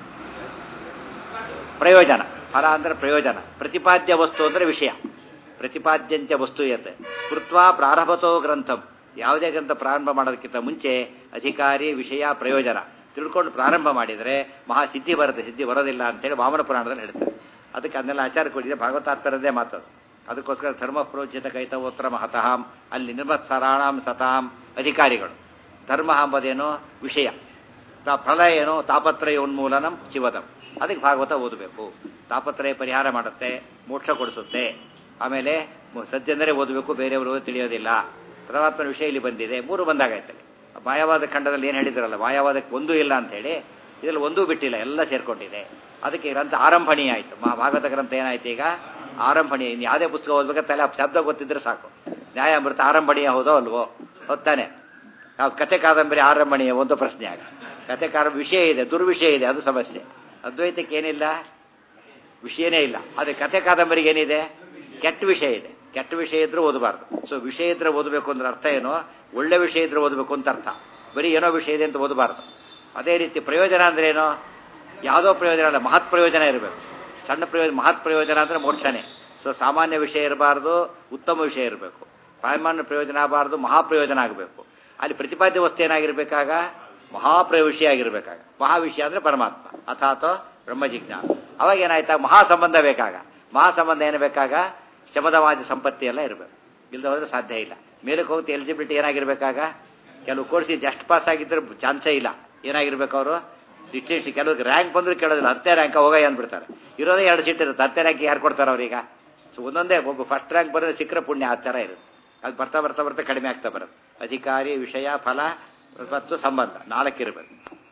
ಪ್ರಯೋಜನ, ಫಲ ಅಂದರೆ ಪ್ರಯೋಜನ, ಪ್ರತಿಪಾದ್ಯ ವಸ್ತು ಅಂದರೆ ವಿಷಯ. ಪ್ರತಿಪಾದ್ಯಂಚ ವಸ್ತು ಯತ್ ಕೃತ್ವಾ ಪ್ರಾರಭತೋ ಗ್ರಂಥಂ. ಯಾವುದೇ ಗ್ರಂಥ ಪ್ರಾರಂಭ ಮಾಡೋದಕ್ಕಿಂತ ಮುಂಚೆ ಅಧಿಕಾರಿ, ವಿಷಯ, ಪ್ರಯೋಜನ ತಿಳ್ಕೊಂಡು ಪ್ರಾರಂಭ ಮಾಡಿದರೆ ಮಹಾಸಿದ್ಧಿ ಬರುತ್ತೆ, ಸಿದ್ಧಿ ಬರೋದಿಲ್ಲ ಅಂತೇಳಿ ವಾಮನ ಪುರಾಣದಲ್ಲಿ ಹೇಳ್ತಾರೆ. ಅದಕ್ಕೆ ಅದನ್ನೆಲ್ಲ ಆಚಾರ ಕೊಟ್ಟಿದೆ, ಭಾಗವತಾತ್ಪರದೇ ಮಾತದು. ಅದಕ್ಕೋಸ್ಕರ ಧರ್ಮ ಪ್ರೋಜ್ಯತ ಕೈತವೋತ್ರ ಮಹತಃ, ಅಲ್ಲಿ ನಿರ್ಮತ್ಸರಾಣಾಂ ಸತಾಂ ಅಧಿಕಾರಿಗಳು. ಧರ್ಮ ಎಂಬುದೇನೋ ವಿಷಯ, ಫಲ ಏನೋ ತಾಪತ್ರಯೋನ್ಮೂಲನಂ ಶಿವದಂ. ಅದಕ್ಕೆ ಭಾಗವತ ಓದಬೇಕು. ತಾಪತ್ರಯ ಪರಿಹಾರ ಮಾಡುತ್ತೆ, ಮೋಕ್ಷ ಕೊಡಿಸುತ್ತೆ. ಆಮೇಲೆ ಸದ್ಯಂದರೆ ಓದಬೇಕು, ಬೇರೆಯವರು ತಿಳಿಯೋದಿಲ್ಲ. ಪರಮಾತ್ಮನ ವಿಷಯ ಇಲ್ಲಿ ಬಂದಿದೆ, 3 ಬಂದಾಗೈತೆ. ಮಾಯವಾದ ಖಂಡದಲ್ಲಿ ಏನು ಹೇಳಿದ್ರಲ್ಲ, ಮಾಯವಾದಕ್ಕೆ ಒಂದೂ ಇಲ್ಲ ಅಂಥೇಳಿ, ಇದರಲ್ಲಿ ಒಂದೂ ಬಿಟ್ಟಿಲ್ಲ, ಎಲ್ಲ ಸೇರ್ಕೊಂಡಿದೆ. ಅದಕ್ಕೆ ಗ್ರಂಥ ಆರಂಭಣೀಯ ಆಯಿತು. ಭಾಗವತ ಗ್ರಂಥ ಏನಾಯ್ತು ಈಗ? ಆರಂಭಣೀಯ. ಇನ್ನು ಯಾವುದೇ ಪುಸ್ತಕ ಓದ್ಬೇಕಾದ್ರೆ ತಲೆ ಶಬ್ದ ಗೊತ್ತಿದ್ರೆ ಸಾಕು. ನ್ಯಾಯಾಮೃತ ಆರಂಭಣೀಯ ಹೌದೋ ಅಲ್ವೋ? ಹೊತ್ತಾನೆ. ನಾವು ಕಥೆ ಕಾದಂಬರಿ ಆರಂಭಣೀಯ ಒಂದು ಪ್ರಶ್ನೆ ಆಗ. ಕಥೆ ವಿಷಯ ಇದೆ, ದುರ್ವಿಷಯ ಇದೆ, ಅದು ಸಮಸ್ಯೆ. ಅದ್ವೈತಕ್ಕೆ ಏನಿಲ್ಲ, ವಿಷಯನೇ ಇಲ್ಲ. ಆದರೆ ಕಥೆ ಕಾದಂಬರಿಗೆ ಏನಿದೆ? ಕೆಟ್ಟ ವಿಷಯ ಇದೆ. ಕೆಟ್ಟ ವಿಷಯ ಇದ್ರೂ ಓದಬಾರ್ದು. ಸೊ ವಿಷಯ ಇದ್ರೆ ಓದಬೇಕು ಅಂದ್ರೆ ಅರ್ಥ ಏನು? ಒಳ್ಳೆ ವಿಷಯ ಇದ್ರೆ ಓದಬೇಕು ಅಂತ ಅರ್ಥ. ಬರೀ ಏನೋ ವಿಷಯ ಇದೆ ಅಂತ ಓದಬಾರ್ದು. ಅದೇ ರೀತಿ ಪ್ರಯೋಜನ ಅಂದ್ರೆ ಏನೋ? ಯಾವುದೋ ಪ್ರಯೋಜನ ಅಲ್ಲ, ಮಹತ್ ಪ್ರಯೋಜನ ಇರಬೇಕು. ಸಣ್ಣ ಪ್ರಯೋಜನ, ಮಹತ್ ಪ್ರಯೋಜನ ಅಂದರೆ ಮೋಕ್ಷನೇ. ಸೊ ಸಾಮಾನ್ಯ ವಿಷಯ ಇರಬಾರ್ದು, ಉತ್ತಮ ವಿಷಯ ಇರಬೇಕು. ಸಾಮಾನ್ಯ ಪ್ರಯೋಜನ ಆಗಬಾರ್ದು, ಮಹಾಪ್ರಯೋಜನ ಆಗಬೇಕು. ಅಲ್ಲಿ ಪ್ರತಿಪಾದ್ಯ ವಸ್ತು ಏನಾಗಿರ್ಬೇಕಾಗ? ಮಹಾಪ್ರವಿಷಯ ಆಗಿರ್ಬೇಕಾಗ. ಮಹಾವಿಷಯ ಅಂದರೆ ಪರಮಾತ್ಮ ಅಥಾತೋ ಬ್ರಹ್ಮ ಜಿಜ್ಞಾಸ. ಅವಾಗ ಏನಾಯ್ತಾ? ಮಹಾ ಸಂಬಂಧ ಬೇಕಾಗ. ಮಹಾ ಸಂಬಂಧ ಏನು ಬೇಕಾಗ? ಶಮದವಾದ ಸಂಪತ್ತಿ ಎಲ್ಲ ಇರಬೇಕು. ಇಲ್ಲದೆ ಹೋದ್ರೆ ಸಾಧ್ಯ ಇಲ್ಲ. ಮೇಲಕ್ಕೆ ಹೋಗುತ್ತೆ ಎಲಿಜಿಬಿಲಿಟಿ ಏನಾಗಿರ್ಬೇಕಾಗ? ಕೆಲವು ಕೋರ್ಸಿ ಜಸ್ಟ್ ಪಾಸ್ ಆಗಿದ್ದರೆ ಚಾನ್ಸೇ ಇಲ್ಲ. ಏನಾಗಿರ್ಬೇಕು ಅವರು? ಡಿಸ್ಟಿಂಕ್ಷನ್. ಕೆಲವ್ರಿಗೆ ರ್ಯಾಂಕ್ ಬಂದರೂ ಕೇಳೋದಿಲ್ಲ, 10ನೇ ರ್ಯಾಂಕ್ ಹೋಗ ಅಂದ್ಬಿಡ್ತಾರೆ. ಇರೋದೇ 2 ಸೀಟ್ ಇರುತ್ತೆ, 10ನೇ ರ್ಯಾಂಕ್ ಯಾರು ಕೊಡ್ತಾರೆ ಅವ್ರೀಗ? ಸೊ ಒಂದೊಂದೇ, ಒಬ್ಬ ಫಸ್ಟ್ ರ್ಯಾಂಕ್ ಬರೋದು ಸಿಕ್ಕರೆ ಪುಣ್ಯ, ಆ ಥರ ಇರುತ್ತೆ. ಅದು ಬರ್ತಾ ಬರ್ತಾ ಬರ್ತಾ ಕಡಿಮೆ ಆಗ್ತಾ ಬರೋದು. ಅಧಿಕಾರಿ, ವಿಷಯ, ಫಲ ಮತ್ತು ಸಂಬಂಧ 4 ಇರಬೇಕು.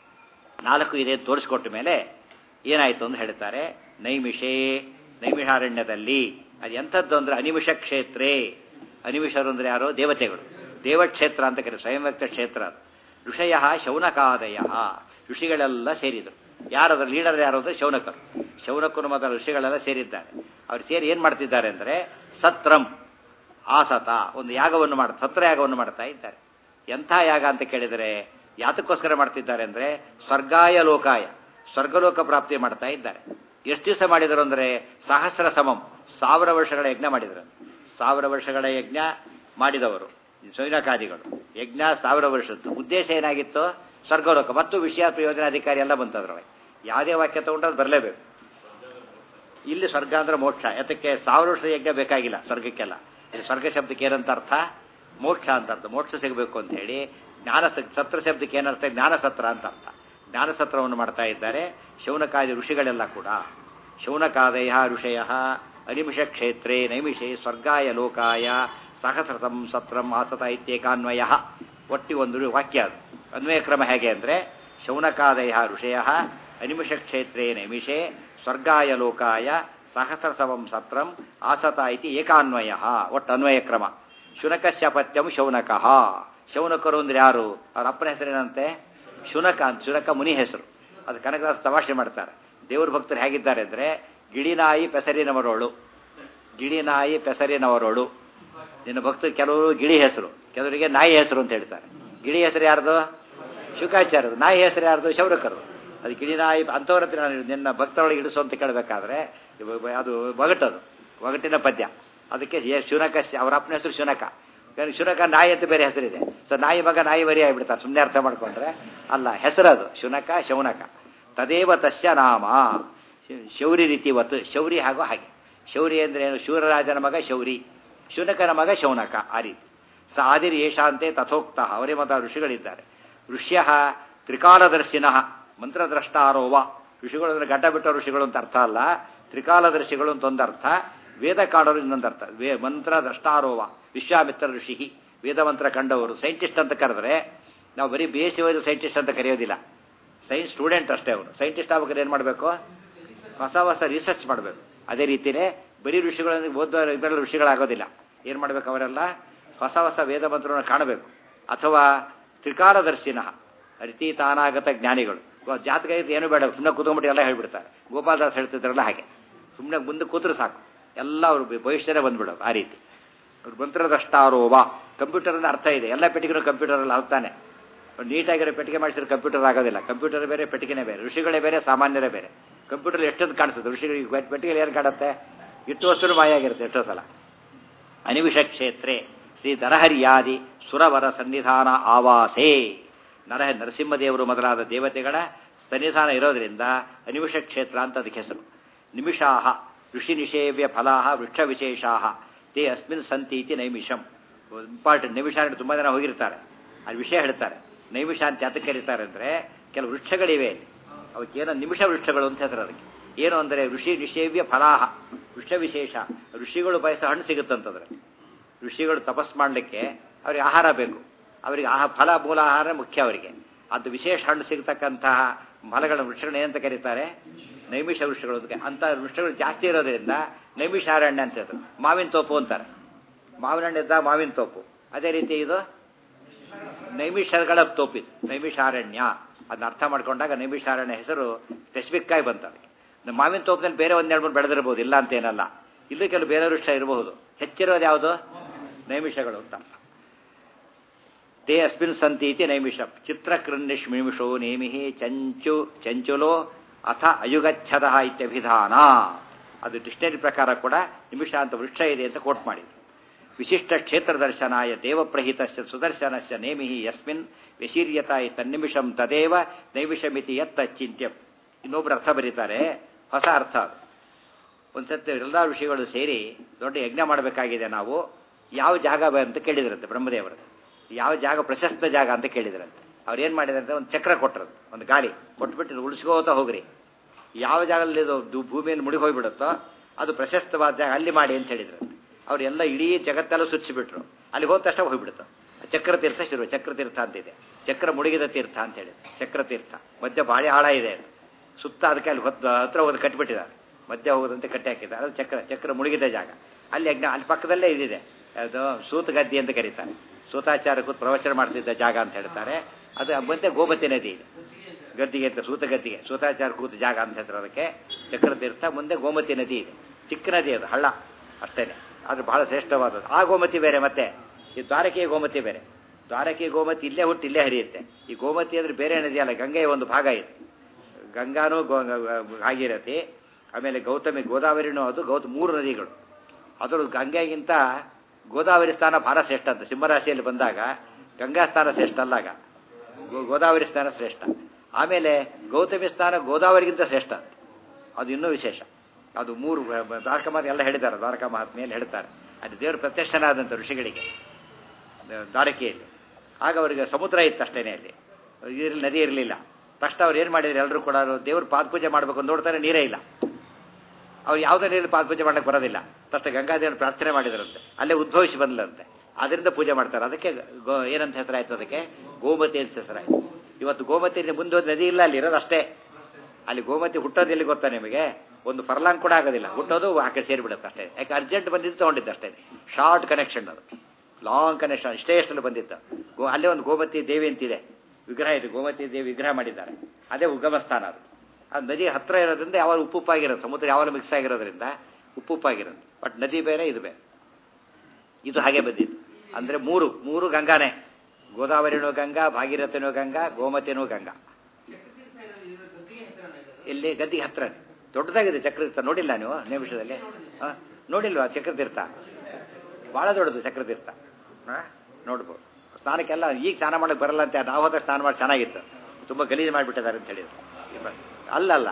4 ಇದೆ ತೋರಿಸ್ಕೊಟ್ಟ ಮೇಲೆ ಏನಾಯಿತು ಅಂತ ಹೇಳ್ತಾರೆ. ನೈಮಿಷಾರಣ್ಯದಲ್ಲಿ ಅದು ಎಂಥದ್ದು ಅಂದರೆ ಅನಿಮಿಷ ಕ್ಷೇತ್ರೇ. ಅನಿಮಿಷರು ಅಂದರೆ ಯಾರು? ದೇವತೆಗಳು. ದೇವಕ್ಷೇತ್ರ ಅಂತ ಕರೀತಾರೆ, ಸ್ವಯಂವ್ಯಕ್ತ ಕ್ಷೇತ್ರ ಅದು. ಋಷಯ ಶೌನಕಾದಯ, ಋಷಿಗಳೆಲ್ಲ ಸೇರಿದರು. ಯಾರದ್ರ ಲೀಡರ್ ಯಾರು ಅಂದರೆ ಶೌನಕರು. ಶೌನಕರು ಮತ್ತು ಋಷಿಗಳೆಲ್ಲ ಸೇರಿದ್ದಾರೆ. ಅವ್ರು ಸೇರಿ ಏನು ಮಾಡ್ತಿದ್ದಾರೆ ಅಂದರೆ ಸತ್ರಂ ಆಸತ, ಒಂದು ಯಾಗವನ್ನು ಸತ್ರ ಯಾಗವನ್ನು ಮಾಡ್ತಾ ಇದ್ದಾರೆ. ಎಂಥ ಯಾಗ ಅಂತ ಕೇಳಿದರೆ ಯಾತಕ್ಕೋಸ್ಕರ ಮಾಡ್ತಿದ್ದಾರೆ ಅಂದರೆ ಸ್ವರ್ಗಾಯ ಲೋಕಾಯ, ಸ್ವರ್ಗಲೋಕ ಪ್ರಾಪ್ತಿ ಮಾಡ್ತಾ ಇದ್ದಾರೆ. ಎಷ್ಟು ದಿವಸ ಮಾಡಿದರು ಅಂದರೆ ಸಹಸ್ರ ಸಮಂ, 1000 ವರ್ಷಗಳ ಯಜ್ಞ ಮಾಡಿದರು. 1000 ವರ್ಷಗಳ ಯಜ್ಞ ಮಾಡಿದವರು ಶೌನಕಾದಿಗಳು. ಯಜ್ಞ 1000 ವರ್ಷದ್ದು. ಉದ್ದೇಶ ಏನಾಗಿತ್ತು? ಸ್ವರ್ಗಲೋಕ ಮತ್ತು ವಿಷಯ ಪ್ರಯೋಜನ ಅಧಿಕಾರಿ ಎಲ್ಲ ಬಂತದ್ರೊಳಗೆ. ಯಾವುದೇ ವಾಕ್ಯ ತಗೊಂಡು ಅದು ಬರಲೇಬೇಕು. ಇಲ್ಲಿ ಸ್ವರ್ಗ ಅಂದ್ರೆ ಮೋಕ್ಷ. ಯಾತಕ್ಕೆ? 1000 ವರ್ಷದ ಯಜ್ಞ ಬೇಕಾಗಿಲ್ಲ ಸ್ವರ್ಗಕ್ಕೆಲ್ಲ. ಇಲ್ಲಿ ಸ್ವರ್ಗ ಶಬ್ದಕ್ಕೆ ಏನಂತ ಅರ್ಥ? ಮೋಕ್ಷ ಅಂತ ಅರ್ಥ. ಮೋಕ್ಷ ಸಿಗಬೇಕು ಅಂತ ಹೇಳಿ ಸತ್ರ ಶಬ್ದಕ್ಕೆ ಏನರ್ಥ? ಜ್ಞಾನಸತ್ರ ಅಂತ ಅರ್ಥ. ಜ್ಞಾನಸತ್ರವನ್ನು ಮಾಡ್ತಾ ಇದ್ದಾರೆ ಶೌನಕಾದಿ ಋಷಿಗಳೆಲ್ಲ ಕೂಡ. ಶೌನಕಾದಯ ಋಷಯ ಅನಿಮಿಷ ಕ್ಷೇತ್ರೇ ನೈಮಿಷೇ ಸ್ವರ್ಗಾಯ ಲೋಕಾಯ ಸಹಸ್ರತಂ ಸತ್ರಂ ಆಸತ ಇತ್ಯೇಕಾನ್ವಯ. ಒಟ್ಟಿ ಒಂದು ವಾಕ್ಯ ಅದು. ಅನ್ವಯ ಕ್ರಮ ಹೇಗೆ ಅಂದರೆ ಶೌನಕಾದಯ ಋಷಯ ಅನಿಮಿಷ ಕ್ಷೇತ್ರೇ ನೈಮಿಷೇ ಸ್ವರ್ಗಾಯ ಲೋಕಾಯ ಸಹಸ್ರಸವಂ ಸತ್ರಂ ಆಸತ ಇತಿ ಏಕಾನ್ವಯ. ಒಟ್ಟು ಅನ್ವಯ ಕ್ರಮ. ಶುನಕಸ್ಯ ಪತ್ಯಂ ಶೌನಕಃ. ಶೌನಕರು ಅಂದ್ರೆ ಯಾರು? ಅವ್ರ ಅಪ್ಪನ ಹೆಸರೇನಂತೆ? ಶುನಕ ಅಂತ. ಶುನಕ ಮುನಿ ಹೆಸರು. ಅದು ಕನಕದಾಸ ತಮಾಷೆ ಮಾಡ್ತಾರೆ. ದೇವ್ರ ಭಕ್ತರು ಹೇಗಿದ್ದಾರೆ ಅಂದರೆ ಗಿಳಿನಾಯಿ ಪೆಸರಿನವರೋಳು, ಗಿಳಿನಾಯಿ ಪೆಸರಿನವರೋಳು. ನಿನ್ನ ಭಕ್ತರು ಕೆಲವರು ಗಿಳಿ ಹೆಸರು, ಕೆಲವರಿಗೆ ನಾಯಿ ಹೆಸರು ಅಂತ ಹೇಳ್ತಾರೆ. ಗಿಳಿ ಹೆಸರು ಯಾರ್ದು? ಶುಕಾಚಾರ್ಯರು. ನಾಯಿ ಹೆಸರು ಯಾರ್ದು? ಶೌನಕರು. ಅದು ಗಿಳಿನಾಯಿ ಅಂಥವ್ರ ಹತ್ರ ನಿನ್ನ ಭಕ್ತರೊಳಗೆ ಇಡಿಸು ಅಂತ ಕೇಳಬೇಕಾದ್ರೆ ಅದು ಒಗಟದು, ಒಗಟಿನ ಪದ್ಯ. ಅದಕ್ಕೆ ಶುನಕ, ಅವರ ಅಪ್ಪನ ಹೆಸರು ಶುನಕ. ಶುನಕ ನಾಯಿ ಅಂತ ಬೇರೆ ಹೆಸರಿದೆ. ಸೊ ನಾಯಿ ಮಗ ನಾಯಿ ವರಿ ಆಗಿಬಿಡ್ತಾರೆ. ಸುಮ್ಮನೆ ಅರ್ಥ ಮಾಡ್ಕೊಂಡ್ರೆ ಅಲ್ಲ, ಹೆಸರದು ಶುನಕ ಶೌನಕ. ತದೇವ ತಸ್ಯ ನಾಮ ಶೌರಿ ರೀತಿವತ್ತು. ಶೌರಿ ಹಾಗೂ ಹಾಗೆ. ಶೌರಿ ಅಂದ್ರೆ ಏನು? ಶೂರರಾಜನ ಮಗ ಶೌರಿ, ಶುನಕನ ಮಗ ಶೌನಕ. ಆ ರೀತಿ ಸ ಆದಿರ್ ಯೇಷಾಂತೆ ತಥೋಕ್ತ. ಅವರೇ ಮತ್ತು ಋಷಿಗಳಿದ್ದಾರೆ. ಋಷ್ಯ ತ್ರಿಕಾಲದರ್ಶಿನಃ ಮಂತ್ರದ್ರಷ್ಟಾರೋವ. ಋಷಿಗಳು ಅಂದರೆ ಗಡ್ಡ ಬಿಟ್ಟ ಋಷಿಗಳು ಅಂತ ಅರ್ಥ ಅಲ್ಲ, ತ್ರಿಕಾಲದರ್ಶಿಗಳು ಅಂತ ಒಂದು ಅರ್ಥ. ವೇದ ಕಾಡೋರು ಇನ್ನೊಂದು ಅರ್ಥ. ಮಂತ್ರ ದ್ರಷ್ಟಾರೋವ ವಿಶ್ವಾಮಿತ್ರ ಋಷಿ, ವೇದ ಮಂತ್ರ ಕಂಡವರು ಸೈಂಟಿಸ್ಟ್ ಅಂತ ಕರೆದ್ರೆ ನಾವು ಬರೀ BSc ಓದಿದ ಸೈಂಟಿಸ್ಟ್ ಅಂತ ಕರೆಯೋದಿಲ್ಲ. ಸೈನ್ಸ್ ಸ್ಟೂಡೆಂಟ್ ಅಷ್ಟೇ ಅವರು. ಸೈಂಟಿಸ್ಟ್ ಆಗ್ಬೇಕಾದ್ರೆ ಏನು ಮಾಡಬೇಕು? ಹೊಸ ಹೊಸ ರಿಸರ್ಚ್ ಮಾಡಬೇಕು. ಅದೇ ರೀತಿಯೇ ಬರೀ ಋಷಿಗಳನ್ನು ಓದುವ ಇದರಲ್ಲಿ ಋಷಿಗಳಾಗೋದಿಲ್ಲ. ಏನು ಮಾಡಬೇಕು? ಅವರೆಲ್ಲ ಹೊಸ ಹೊಸ ವೇದ ಮಂತ್ರವನ್ನು ಕಾಣಬೇಕು. ಅಥವಾ ತ್ರಿಕಾಲದರ್ಶಿನ ಅರಿತೀತಾನಾಗತ ಜ್ಞಾನಿಗಳು. ಜಾತಕ ಏನು ಬೇಡ, ಸುಮ್ಮನೆ ಕೂತ್ಕೊಂಡ್ಬಿಟ್ಟು ಎಲ್ಲ ಹೇಳ್ಬಿಡ್ತಾರೆ. ಗೋಪಾಲದಾಸ್ ಹೇಳ್ತಿದ್ರಲ್ಲ ಹಾಗೆ, ಸುಮ್ಮನೆ ಮುಂದೆ ಕೂತ್ರು ಸಾಕು, ಎಲ್ಲ ಅವರು ಭವಿಷ್ಯನೇ ಬಂದ್ಬಿಡೋದು. ಆ ರೀತಿ ಅವ್ರು ಮಂತ್ರದಷ್ಟಾರೋವ. ಕಂಪ್ಯೂಟರ್ನ ಅರ್ಥ ಇದೆ, ಎಲ್ಲ ಪೆಟ್ಟಿಗೆನೂ ಕಂಪ್ಯೂಟರಲ್ಲಿ ಆಗ್ತಾನೆ. ನೀಟಾಗಿರೋ ಪೆಟ್ಟಿಗೆ ಮಾಡಿಸಿದ್ರೆ ಕಂಪ್ಯೂಟರ್ ಆಗೋದಿಲ್ಲ. ಕಂಪ್ಯೂಟರ್ ಬೇರೆ, ಪೆಟ್ಟಿಗೆನೇ ಬೇರೆ. ಋಷಿಗಳೇ ಬೇರೆ, ಸಾಮಾನ್ಯರೇ ಬೇರೆ. ಕಂಪ್ಯೂಟರ್ ಎಷ್ಟೊಂದು ಕಾಣಿಸುತ್ತೆ, ಋಷಿಗಳಿಗೆ ಪೆಟ್ಟಿಗೆಯಲ್ಲಿ ಏನು ಕಾಣುತ್ತೆ? ಇಟ್ಟು ವಸ್ತು ಮಾಯಾಗಿರುತ್ತೆ ಎಷ್ಟೋ ಸಲ. ಅನಿವಿಷ ಕ್ಷೇತ್ರೆ ಶ್ರೀ ನರಹರಿಯಾದಿ ಸುರವರ ಸನ್ನಿಧಾನ ಆವಾಸೇ. ನರಸಿಂಹದೇವರು ಮೊದಲಾದ ದೇವತೆಗಳ ಸನ್ನಿಧಾನ ಇರೋದ್ರಿಂದ ಅನಿವಿಷ ಕ್ಷೇತ್ರ ಅಂತ ಅದಕ್ಕೆ ಹೆಸರು. ನಿಮಿಷಾಹ ಋಷಿ ನಿಷೇವ್ಯ ಫಲಾಹ ವೃಕ್ಷ ವಿಶೇಷಾಹ ತೇ ಅಸ್ಮಿನ್ ಸಂತೀತಿ ನೈಮಿಷಂ. ಇಂಪಾರ್ಟೆಂಟ್. ನೈಮಿಷ ಅಂದರೆ ತುಂಬ ಜನ ಹೋಗಿರ್ತಾರೆ, ಅದು ವಿಷಯ ಹೇಳ್ತಾರೆ. ನೈಮಿಷ ಅಂತ ಯಾತಕ್ಕೆ ಕರೀತಾರೆ ಅಂದರೆ ಕೆಲವು ವೃಕ್ಷಗಳಿವೆ, ಅವಕ್ಕೇನೋ ನಿಮಿಷ ವೃಕ್ಷಗಳು ಅಂತ ಹೇಳ್ತಾರೆ. ಅದಕ್ಕೆ ಏನು ಅಂದರೆ ಋಷಿ ನಿಷೇವ್ಯ ಫಲಾಹ ವೃಕ್ಷ ವಿಶೇಷ. ಋಷಿಗಳು ಬಯಸ ಹಣ್ಣು ಸಿಗುತ್ತಂತಂದ್ರೆ, ಋಷಿಗಳು ತಪಸ್ ಮಾಡಲಿಕ್ಕೆ ಅವ್ರಿಗೆ ಆಹಾರ ಬೇಕು. ಅವರಿಗೆ ಫಲ ಮೂಲ ಆಹಾರ ಮುಖ್ಯ ಅವರಿಗೆ. ಅದು ವಿಶೇಷ ಹಣ್ಣು ಸಿಗತಕ್ಕಂತಹ ಫಲಗಳ ವೃಕ್ಷಗಳನ್ನ ಏನಂತ ಕರೀತಾರೆ? ನೈಮಿಷ ವೃಕ್ಷಗಳು. ಅಂತ ವೃಕ್ಷಗಳು ಜಾಸ್ತಿ ಇರೋದ್ರಿಂದ ನೈಮಿಷಾರಣ್ಯ ಅಂತ ಹೇಳ್ತಾರೆ. ಮಾವಿನ ತೋಪು ಅಂತಾರೆ. ಮಾವಿನ ಹಣ್ಣು ಇದ್ದಾಗ ಮಾವಿನ ತೋಪು. ಅದೇ ರೀತಿ ಇದು ನೈಮಿಷಗಳ ತೋಪಿದು, ನೈಮಿಷಾರಣ್ಯ. ಅದನ್ನ ಅರ್ಥ ಮಾಡ್ಕೊಂಡಾಗ ನೈಮಿಷಾರಣ್ಯ ಹೆಸರು ಸ್ಪೆಸಿಫಿಕ್ ಆಗಿ ಬಂತ. ಅದಕ್ಕೆ ಮಾವಿನ ತೋಪಿನಲ್ಲಿ ಬೇರೆ ಒಂದೆರಡು ಮೂರು ಬೆಳೆದಿರಬಹುದು, ಇಲ್ಲ ಅಂತೇನಲ್ಲ. ಇಲ್ಲೂ ಕೆಲವು ಬೇರೆ ವೃಕ್ಷ ಇರಬಹುದು. ಹೆಚ್ಚಿರೋದು ಯಾವುದು? ನೈಮಿಷಗಳು ಅಂತ. ತೇ ಅಸ್ಮಿನ್ ಸಂತೀತಿ ನೈಮಿಷ. ಚಿತ್ರಕೃನ್ನಿಷೋ ನೇಮಿ ಚಂಚುಲೋ ಅಥ ಅಯುಗಚ್ಛದ ಇತ್ಯಭಿಧಾನ. ಅದು ಡಿಕ್ಷನರಿ ಪ್ರಕಾರ ಕೂಡ ನಿಮಿಷ ಅಂತ ವೃಕ್ಷ ಇದೆ ಅಂತ ಕೋಟ್ ಮಾಡಿದ್ರು. ವಿಶಿಷ್ಟ ಕ್ಷೇತ್ರ ದರ್ಶನಾಯ ದೇವಪ್ರಹಿತಸ್ಯ ಸುದರ್ಶನಸ್ಯ ನೇಮಿ ಯಸ್ಮಿನ್ ವ್ಯಶೀರ್ಯತ ತನ್ನಿಮಿಷಂ ತದೇವ ನೈಮಿಷಮಿತಿ ಯತ್ತಚ್ಚಿಂತ್ಯಂ. ಇನ್ನೊಬ್ರು ಅರ್ಥ ಬರೀತಾರೆ, ಹೊಸ ಅರ್ಥ. ಒಂದ್ಸತಿ ಎಲ್ಲ ಋಷಿಗಳು ಸೇರಿ ದೊಡ್ಡ ಯಜ್ಞ ಮಾಡಬೇಕಾಗಿದೆ, ನಾವು ಯಾವ ಜಾಗ ಅಂತ ಕೇಳಿದ್ರಂತೆ ಬ್ರಹ್ಮದೇವರು. ಯಾವ ಜಾಗ ಪ್ರಶಸ್ತ ಜಾಗ ಅಂತ ಕೇಳಿದ್ರಂತೆ. ಅವ್ರು ಏನು ಮಾಡಿದ್ರಂತೆ, ಒಂದು ಚಕ್ರ ಕೊಟ್ಟರು, ಒಂದು ಗಾಳಿ ಕೊಟ್ಬಿಟ್ಟು ಉಳಿಸ್ಕೋತಾ ಹೋಗ್ರಿ. ಯಾವ ಜಾಗದಲ್ಲಿ ಭೂಮಿಯನ್ನು ಮುಳುಗಿ ಹೋಗ್ಬಿಡುತ್ತೋ ಅದು ಪ್ರಶಸ್ತವಾದ ಜಾಗ, ಅಲ್ಲಿ ಮಾಡಿ ಅಂತ ಹೇಳಿದ್ರಂತೆ. ಅವರೆಲ್ಲ ಇಡೀ ಜಗತ್ತೆಲ್ಲ ಸುಚ್ಚಿಬಿಟ್ರು. ಅಲ್ಲಿ ಹೋದ ತಕ್ಷಣ ಹೋಗ್ಬಿಡುತ್ತೆ. ಚಕ್ರತೀರ್ಥ ಶುರು. ಚಕ್ರತೀರ್ಥ ಅಂತಿದೆ. ಚಕ್ರ ಮುಳುಗಿದ ತೀರ್ಥ ಅಂತ ಹೇಳಿ ಚಕ್ರತೀರ್ಥ. ಮಧ್ಯ ಬಾಳೆ ಆಳ ಇದೆ, ಸುತ್ತ ಅದಕ್ಕೆ ಅಲ್ಲಿ ಹತ್ರ ಹೋದ ಕಟ್ಟಿಬಿಟ್ಟಿದ್ದಾರೆ. ಮಧ್ಯ ಹೋಗೋದಂತೆ ಕಟ್ಟಿ ಹಾಕಿದ್ದಾರೆ. ಅದು ಚಕ್ರ ಮುಳುಗಿದ ಜಾಗ. ಅಲ್ಲಿ ಯಜ್ಞ ಅಲ್ಲಿ ಪಕ್ಕದಲ್ಲೇ ಇದಿದೆ. ಅದು ಸೂತ ಗದ್ದಿ ಅಂತ ಕರೀತಾರೆ. ಸೂತಾಚಾರ ಕೂತ್ ಪ್ರವಚನ ಮಾಡ್ತಿದ್ದ ಜಾಗ ಅಂತ ಹೇಳ್ತಾರೆ. ಅದು ಮತ್ತೆ ಗೋಮತಿ ನದಿ ಇದೆ. ಗದ್ದಿಗೆ ಅಂತ ಸೂತ ಗದ್ದಿಗೆ ಸೂತಾಚಾರ ಕೂತ ಜಾಗ ಅಂತ ಹೇಳ್ತಾರೆ ಅದಕ್ಕೆ ಚಕ್ರತೀರ್ಥ. ಮುಂದೆ ಗೋಮತಿ ನದಿ ಇದೆ, ಚಿಕ್ಕ ನದಿ, ಅದು ಹಳ್ಳ ಅಷ್ಟೇನೆ. ಅದು ಬಹಳ ಶ್ರೇಷ್ಠವಾದದ್ದು. ಆ ಗೋಮತಿ ಬೇರೆ, ಮತ್ತೆ ಈ ದ್ವಾರಕೆಯ ಗೋಮತಿ ಬೇರೆ. ದ್ವಾರಕೆಯ ಗೋಮತಿ ಇಲ್ಲೇ ಹುಟ್ಟು ಇಲ್ಲೇ ಹರಿಯುತ್ತೆ. ಈ ಗೋಮತಿ ಅಂದರೆ ಬೇರೆ ನದಿ ಅಲ್ಲ, ಗಂಗೆಯ ಒಂದು ಭಾಗ ಇದೆ. ಗಂಗಾನೂ ಆಗಿರತ್ತೆ. ಆಮೇಲೆ ಗೌತಮಿ ಗೋದಾವರಿನೂ ಅದು ಮೂರು ನದಿಗಳು. ಅದರ ಗಂಗೆಗಿಂತ ಗೋದಾವರಿ ಸ್ಥಾನ ಭಾಳ ಶ್ರೇಷ್ಠ ಅಂತ. ಸಿಂಹರಾಶಿಯಲ್ಲಿ ಬಂದಾಗ ಗಂಗಾ ಸ್ಥಾನ ಶ್ರೇಷ್ಠ ಅಲ್ಲಾಗ, ಗೋದಾವರಿ ಸ್ಥಾನ ಶ್ರೇಷ್ಠ. ಆಮೇಲೆ ಗೌತಮಿ ಸ್ಥಾನ ಗೋದಾವರಿಗಿಂತ ಶ್ರೇಷ್ಠ ಅಂತ. ಅದು ಇನ್ನೂ ವಿಶೇಷ. ಅದು ಮೂರು ದ್ವಾರಕಾ ಮಾತು ಎಲ್ಲ ಹೇಳಿದ್ದಾರೆ. ದ್ವಾರಕಾ ಮಹಾತ್ಮೆಯಲ್ಲಿ ಹೇಳ್ತಾರೆ. ಅದು ದೇವರು ಪ್ರತ್ಯಕ್ಷನಾದಂಥ ಋಷಿಗಳಿಗೆ ದ್ವಾರಕೆಯಲ್ಲಿ. ಆಗ ಅವರಿಗೆ ಸಮುದ್ರ ಇತ್ತು ಅಷ್ಟೇನೆ, ಅಲ್ಲಿ ನದಿ ಇರಲಿಲ್ಲ. ತಕ್ಷಣ ಅವ್ರು ಏನು ಮಾಡಿದ್ರು, ಎಲ್ಲರೂ ಕೂಡ ದೇವ್ರು ಪಾದಪೂಜೆ ಮಾಡಬೇಕು ಅಂತ ನೋಡ್ತಾರೆ, ನೀರೇ ಇಲ್ಲ. ಅವ್ರು ಯಾವುದೇ ನೀರಲ್ಲಿ ಪಾದಪೂಜೆ ಮಾಡಕ್ಕೆ ಬರೋದಿಲ್ಲ. ತಕ್ಷಣ ಗಂಗಾದೇವನ ಪ್ರಾರ್ಥನೆ ಮಾಡಿದರಂತೆ, ಅಲ್ಲೇ ಉದ್ಭವಿಸಿ ಬಂದಲಂತೆ. ಅದರಿಂದ ಪೂಜೆ ಮಾಡ್ತಾರೆ. ಅದಕ್ಕೆ ಏನಂತ ಹೆಸರಾಯ್ತು, ಅದಕ್ಕೆ ಗೋಮತಿ ಅಂತ ಹೆಸರಾಯ್ತು. ಇವತ್ತು ಗೋಮತಿ ಮುಂದೆ ನದಿ ಇಲ್ಲ, ಅಲ್ಲಿ ಇರೋದು ಅಷ್ಟೇ. ಅಲ್ಲಿ ಗೋಮತಿ ಹುಟ್ಟೋದು ಎಲ್ಲಿ ಗೊತ್ತಾ ನಿಮಗೆ? ಒಂದು ಫರ್ಲಾಂಗ್ ಕೂಡ ಆಗೋದಿಲ್ಲ, ಹುಟ್ಟೋದು ಆ ಕಡೆ ಸೇರಿಬಿಡುತ್ತೆ ಅಷ್ಟೇ. ಯಾಕೆ ಅರ್ಜೆಂಟ್ ಬಂದಿದ್ದು ತೊಗೊಂಡಿದ್ದು ಅಷ್ಟೇ. ಶಾರ್ಟ್ ಕನೆಕ್ಷನ್, ಅದು ಲಾಂಗ್ ಕನೆಕ್ಷನ್. ಎಷ್ಟೆಲ್ಲ ಬಂದಿತ್ತು. ಅಲ್ಲೇ ಒಂದು ಗೋಮತಿ ದೇವಿ ಅಂತಿದೆ, ವಿಗ್ರಹ ಇದೆ. ಗೋಮತಿ ದೇವಿ ವಿಗ್ರಹ ಮಾಡಿದ್ದಾರೆ. ಅದೇ ಉಗಮ ಸ್ಥಾನ. ಅದು ನದಿ ಹತ್ತಿರ ಇರೋದ್ರಿಂದ ಯಾವಾಗ ಉಪ್ಪುಪ್ಪಾಗಿರೋದು, ಸಮುದ್ರ ಯಾವಾಗ ಮಿಕ್ಸ್ ಆಗಿರೋದ್ರಿಂದ ಉಪ್ಪುಪ್ಪಾಗಿರೋದು. ಬಟ್ ನದಿ ಬೇರೆ, ಇದು ಬೇರೆ. ಇದು ಹಾಗೆ ಬಂದಿತ್ತು. ಅಂದರೆ ಮೂರು ಗಂಗಾನೇ. ಗೋದಾವರಿನೂ ಗಂಗಾ, ಭಾಗೀರಥಿನೂ ಗಂಗಾ, ಗೋಮತಿನೂ ಗಂಗಾ. ಇಲ್ಲಿ ಗದ್ದಿಗೆ ಹತ್ರ ದೊಡ್ಡದಾಗಿದೆ ಚಕ್ರತೀರ್ಥ. ನೋಡಿಲ್ಲ ನೀವು ನಿಮಿಷದಲ್ಲಿ? ನೋಡಿಲ್ವಾ ಚಕ್ರತೀರ್ಥ? ಭಾಳ ದೊಡ್ಡದು ಚಕ್ರತೀರ್ಥ. ನೋಡ್ಬೋದು. ಸ್ನಾನಕ್ಕೆಲ್ಲ ಈಗ ಸ್ನಾನ ಮಾಡಕ್ಕೆ ಬರಲ್ಲ ಅಂತ ನಾವು ಹೋದಾಗ ಸ್ನಾನ ಮಾಡಿ ಚೆನ್ನಾಗಿತ್ತು. ತುಂಬ ಗಲೀಜು ಮಾಡಿಬಿಟ್ಟಿದ್ದಾರೆ ಅಂತ ಹೇಳಿದ್ರು. ಅಲ್ಲಲ್ಲ,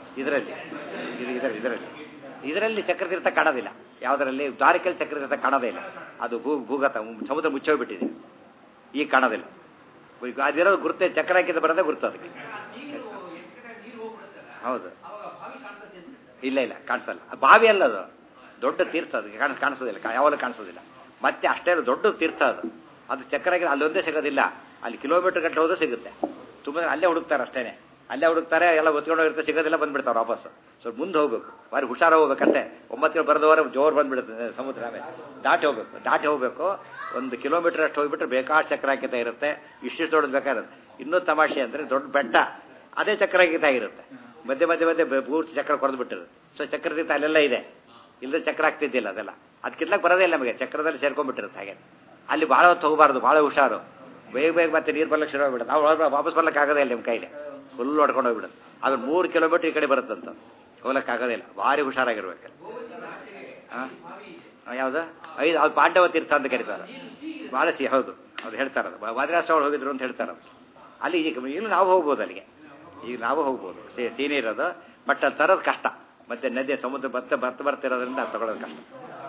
ಇದರಲ್ಲಿ ಚಕ್ರತೀರ್ಥ ಕಾಣೋದಿಲ್ಲ. ಯಾವುದರಲ್ಲಿ? ದ್ವಾರಕೆಯಲ್ಲಿ ಚಕ್ರತೀರ್ಥ ಕಾಣೋದೇ ಇಲ್ಲ. ಅದು ಭೂಗತ ಸಮುದ್ರ ಮುಚ್ಚೋಗ್ಬಿಟ್ಟಿದೆ, ಈಗ ಕಾಣೋದಿಲ್ಲ. ಅದಿರೋ ಗುರುತೆ ಚಕ್ರ ಹಾಕಿದ ಬರೋದೇ ಗುರುತು ಅದಕ್ಕೆ. ಹೌದು, ಇಲ್ಲ ಕಾಣಿಸಲ್ಲ. ಬಾವಿ ಅಲ್ಲ ಅದು, ದೊಡ್ಡ ತೀರ್ಥ ಅದು ಕಾಣಿಸೋದಿಲ್ಲ, ಯಾವಾಗಲೂ ಕಾಣಿಸೋದಿಲ್ಲ. ಮತ್ತೆ ಅಷ್ಟೇ ದೊಡ್ಡ ತೀರ್ಥ ಅದು ಚಕ್ರಗೆ ಅಲ್ಲೊಂದೇ ಸಿಗೋದಿಲ್ಲ, ಅಲ್ಲಿ ಕಿಲೋಮೀಟರ್ ಗಟ್ಟಲೆ ಹೋದ್ರೂ ಸಿಗುತ್ತೆ. ತುಂಬ ಅಲ್ಲೇ ಹುಡುಕ್ತಾರೆ ಅಷ್ಟೇನೆ, ಅಲ್ಲೇ ಹುಡುಕ್ತಾರೆ, ಎಲ್ಲ ಒತ್ಕೊಂಡು ಹೋಗಿರ್ತಾರೆ, ಸಿಗೋದಿಲ್ಲ, ಬಂದ್ಬಿಡ್ತಾರೆ ವಾಪಸ್. ಸ್ವಲ್ಪ ಮುಂದೆ ಹೋಗ್ಬೇಕು, ಬಾರಿ ಹುಷಾರ ಹೋಗ್ಬೇಕಂತೆ. 9 ಕಿಲೋ ಬರೆದವರೆ ಜೋರು ಬಂದ್ಬಿಡುತ್ತೆ ಸಮುದ್ರ. ಆಮೇಲೆ ದಾಟಿ ಹೋಗ್ಬೇಕು 1 ಕಿಲೋಮೀಟರ್ ಅಷ್ಟು ಹೋಗ್ಬಿಟ್ರೆ ಬೇಕಾದ ಚಕ್ರಾಕಿತ ಇರುತ್ತೆ, ಇಷ್ಟಿಷ್ಟು ದೊಡ್ಡದು ಬೇಕಾಗಿರುತ್ತೆ. ಇನ್ನೂ ತಮಾಷೆ ಅಂದರೆ ದೊಡ್ಡ ಬೆಟ್ಟ ಅದೇ ಚಕ್ರಾಕಿತ ಇರುತ್ತೆ, ಮಧ್ಯೆ ಪೂರ್ತಿ ಚಕ್ರ ಕೊರೆದು ಬಿಟ್ಟಿರುತ್ತೆ. ಸೊ ಚಕ್ರತೀರ್ಥ ಅಲ್ಲೆಲ್ಲ ಇದೆ, ಇಲ್ಲದೆ ಚಕ್ರ ಆಗ್ತಿದ್ದಿಲ್ಲ ಅದೆಲ್ಲ. ಅದು ಕಿತ್ಲಕ್ಕೆ ಬರೋದೇ ಇಲ್ಲ ನಮಗೆ, ಚಕ್ರದಲ್ಲಿ ಸೇರ್ಕೊಂಡ್ಬಿಟ್ಟಿರುತ್ತೆ. ಹಾಗೆ ಅಲ್ಲಿ ಭಾಳ ಹೊತ್ತು ಹೋಗಬಾರ್ದು, ಭಾಳ ಹುಷಾರು. ಬೇಗ ಮತ್ತೆ ನೀರು ಬರ್ಲಿಕ್ಕೆ ಶುರು ಆಗ್ಬಿಡುತ್ತೆ, ನಾವು ವಾಪಸ್ ಬರ್ಲಿಕ್ಕೆ ಆಗೋದೇ ಇಲ್ಲ ನಿಮ್ಮ ಕೈಲಿ, ಫುಲ್ ಹೊಡ್ಕೊಂಡು ಹೋಗ್ಬಿಡುತ್ತೆ. ಆಮೇಲೆ 3 ಕಿಲೋಮೀಟರ್ ಈ ಕಡೆ ಬರುತ್ತಂತ, ಹೋಗ್ಲಿಕ್ಕೆ ಇಲ್ಲ, ಭಾರಿ ಹುಷಾರಾಗಿರ್ಬೇಕು. ಹಾಂ ಯಾವುದು ಅದು ಪಾಂಡವ ತೀರ್ಥ ಅಂತ ಕರೀತಾರೆ, ಭಾಳ ಹೌದು ಅದು ಹೇಳ್ತಾರೆ, ಅದು ವಾದಿರಾಜ ಹೋಗಿದ್ರು ಅಂತ ಹೇಳ್ತಾರೆ. ಅಲ್ಲಿ ಈಗ ನಾವು ಹೋಗ್ಬೋದು ಅಲ್ಲಿಗೆ, ಈಗ ನಾವು ಹೋಗ್ಬೋದು, ಸೀನಿಯರ್ ಅದು. ಬಟ್ ಅದು ತರೋದು ಕಷ್ಟ, ಮತ್ತೆ ನದಿ ಸಮುದ್ರ ಬರ್ತಿರೋದ್ರಿಂದ ಅದು ತಗೊಳ್ಳೋದು ಕಷ್ಟ.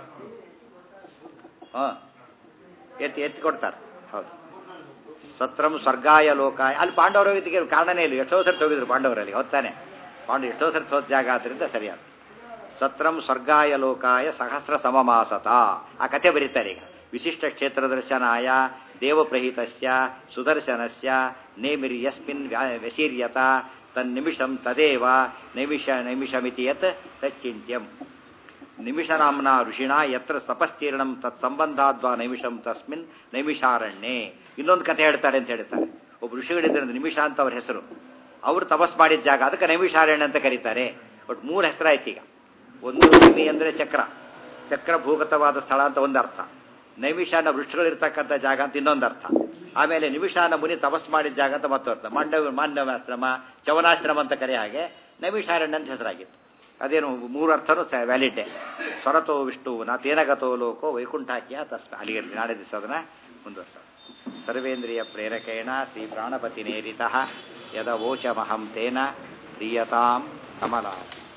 ಹಾಂ ಎತ್ತಿ ಕೊಡ್ತಾರೆ, ಹೌದು. ಸತ್ರಂ ಸ್ವರ್ಗಾಯ ಲೋಕಾಯ, ಅಲ್ಲಿ ಪಾಂಡವರು ಹೋಗಿದ್ದಕ್ಕೆ ಕಾರಣನೇ ಇಲ್ಲ, ಎಷ್ಟೋ ಸರ್ತಿ ಹೋಗಿದ್ರು ಪಾಂಡವರಲ್ಲಿ, ಹೊತ್ತಾನೆ ಎಷ್ಟೋ ಸರ್ತಿ ಹೋದ ಜಾಗ ಆದ್ದರಿಂದ ಸರಿಯಾದ. ಸತ್ರಂ ಸ್ವರ್ಗಾಯ ಲೋಕಾಯ ಸಹಸ್ರ ಸಮಮಾಸತ, ಆ ಕಥೆ ಬರೀತಾರೆ ಈಗ. ವಿಶಿಷ್ಟ ಕ್ಷೇತ್ರ ದರ್ಶನಾಯ ದೇವಪ್ರಹಿತಸ್ಯ ಸುದರ್ಶನಸ್ಯ ನೇಮಿರ್ಯಸ್ಮಿನ್ ವ್ಯಸೀರ್ಯತ ತನ್ನಿಮಿಷಂ ತದೇವ ನೈಮಿಷಮಿತಿ ಯತ್ ತಚ್ಚಿಂತ್ಯಂ. ನಿಮಿಷನಾಮ್ನ ಋಷಿಣ ಯತ್ರ ತಪಸ್ತೀರ್ಣಂ ತತ್ ಸಂಬಂಧಾದ್ವಾ ನೈಮಿಷಂ ತಸ್ಮಿನ್ ನೈಮಿಷಾರಣ್ಯೇ. ಇನ್ನೊಂದು ಕಥೆ ಹೇಳ್ತಾರೆ ಅಂತ ಹೇಳ್ತಾರೆ. ಒಬ್ಬ ಋಷಿಗಳಿದ್ದಾರೆ, ನಿಮಿಷ ಅಂತ ಅವ್ರ ಹೆಸರು. ಅವರು ತಪಸ್ ಮಾಡಿದ ಜಾಗ, ಅದಕ್ಕೆ ನೈಮಿಷಾರಣ್ಯ ಅಂತ ಕರೀತಾರೆ. ಬಟ್ 3 ಹೆಸರಾಯ್ತು ಈಗ. ಒಂದು ನಿಮಿ ಅಂದರೆ ಚಕ್ರ ಭೂಗತವಾದ ಸ್ಥಳ ಅಂತ ಒಂದು ಅರ್ಥ, ನೈಮಿಷಾನ ವೃಕ್ಷಗಳಿರ್ತಕ್ಕಂಥ ಜಾಗ ಅಂತ ಇನ್ನೊಂದು ಅರ್ಥ, ಆಮೇಲೆ ನಿಮಿಷಾನ ಮುನಿ ತಪಸ್ ಮಾಡಿದ ಜಾಗ ಅಂತ ಮತ್ತೊರ್ಥ. ಮಾಂಡವ್ಯಾಶ್ರಮ, ಚವನಾಶ್ರಮ ಅಂತ ಕರೆ ಹಾಗೆ ನೈಮಿಷಾರಣ್ಯ ಅಂತ ಹೆಸರಾಗಿತ್ತು. ಅದೇನು 3 ಅರ್ಥನೂ ವ್ಯಾಲಿಡ್ಡೆ. ಸ್ವರತೋ ವಿಷ್ಣು ನಾತೇನಗತೋ ಲೋಕೋ ವೈಕುಂಠಾಖ್ಯ ತಸ್ಮ. ಅಲ್ಲಿಗೆ ನಾಳೆ ದಿವಸ ಅದನ್ನು ಮುಂದುವರ್ಸ. ಸರ್ವೇಂದ್ರಿಯ ಪ್ರೇರಕೇಣ ಶ್ರೀ ಪ್ರಾಣಪತಿ ನೇರಿತಃ ಯದವೋಚಮಹಂ ತೇನ ಪ್ರೀಯತಾಂ ಕಮಲಾ.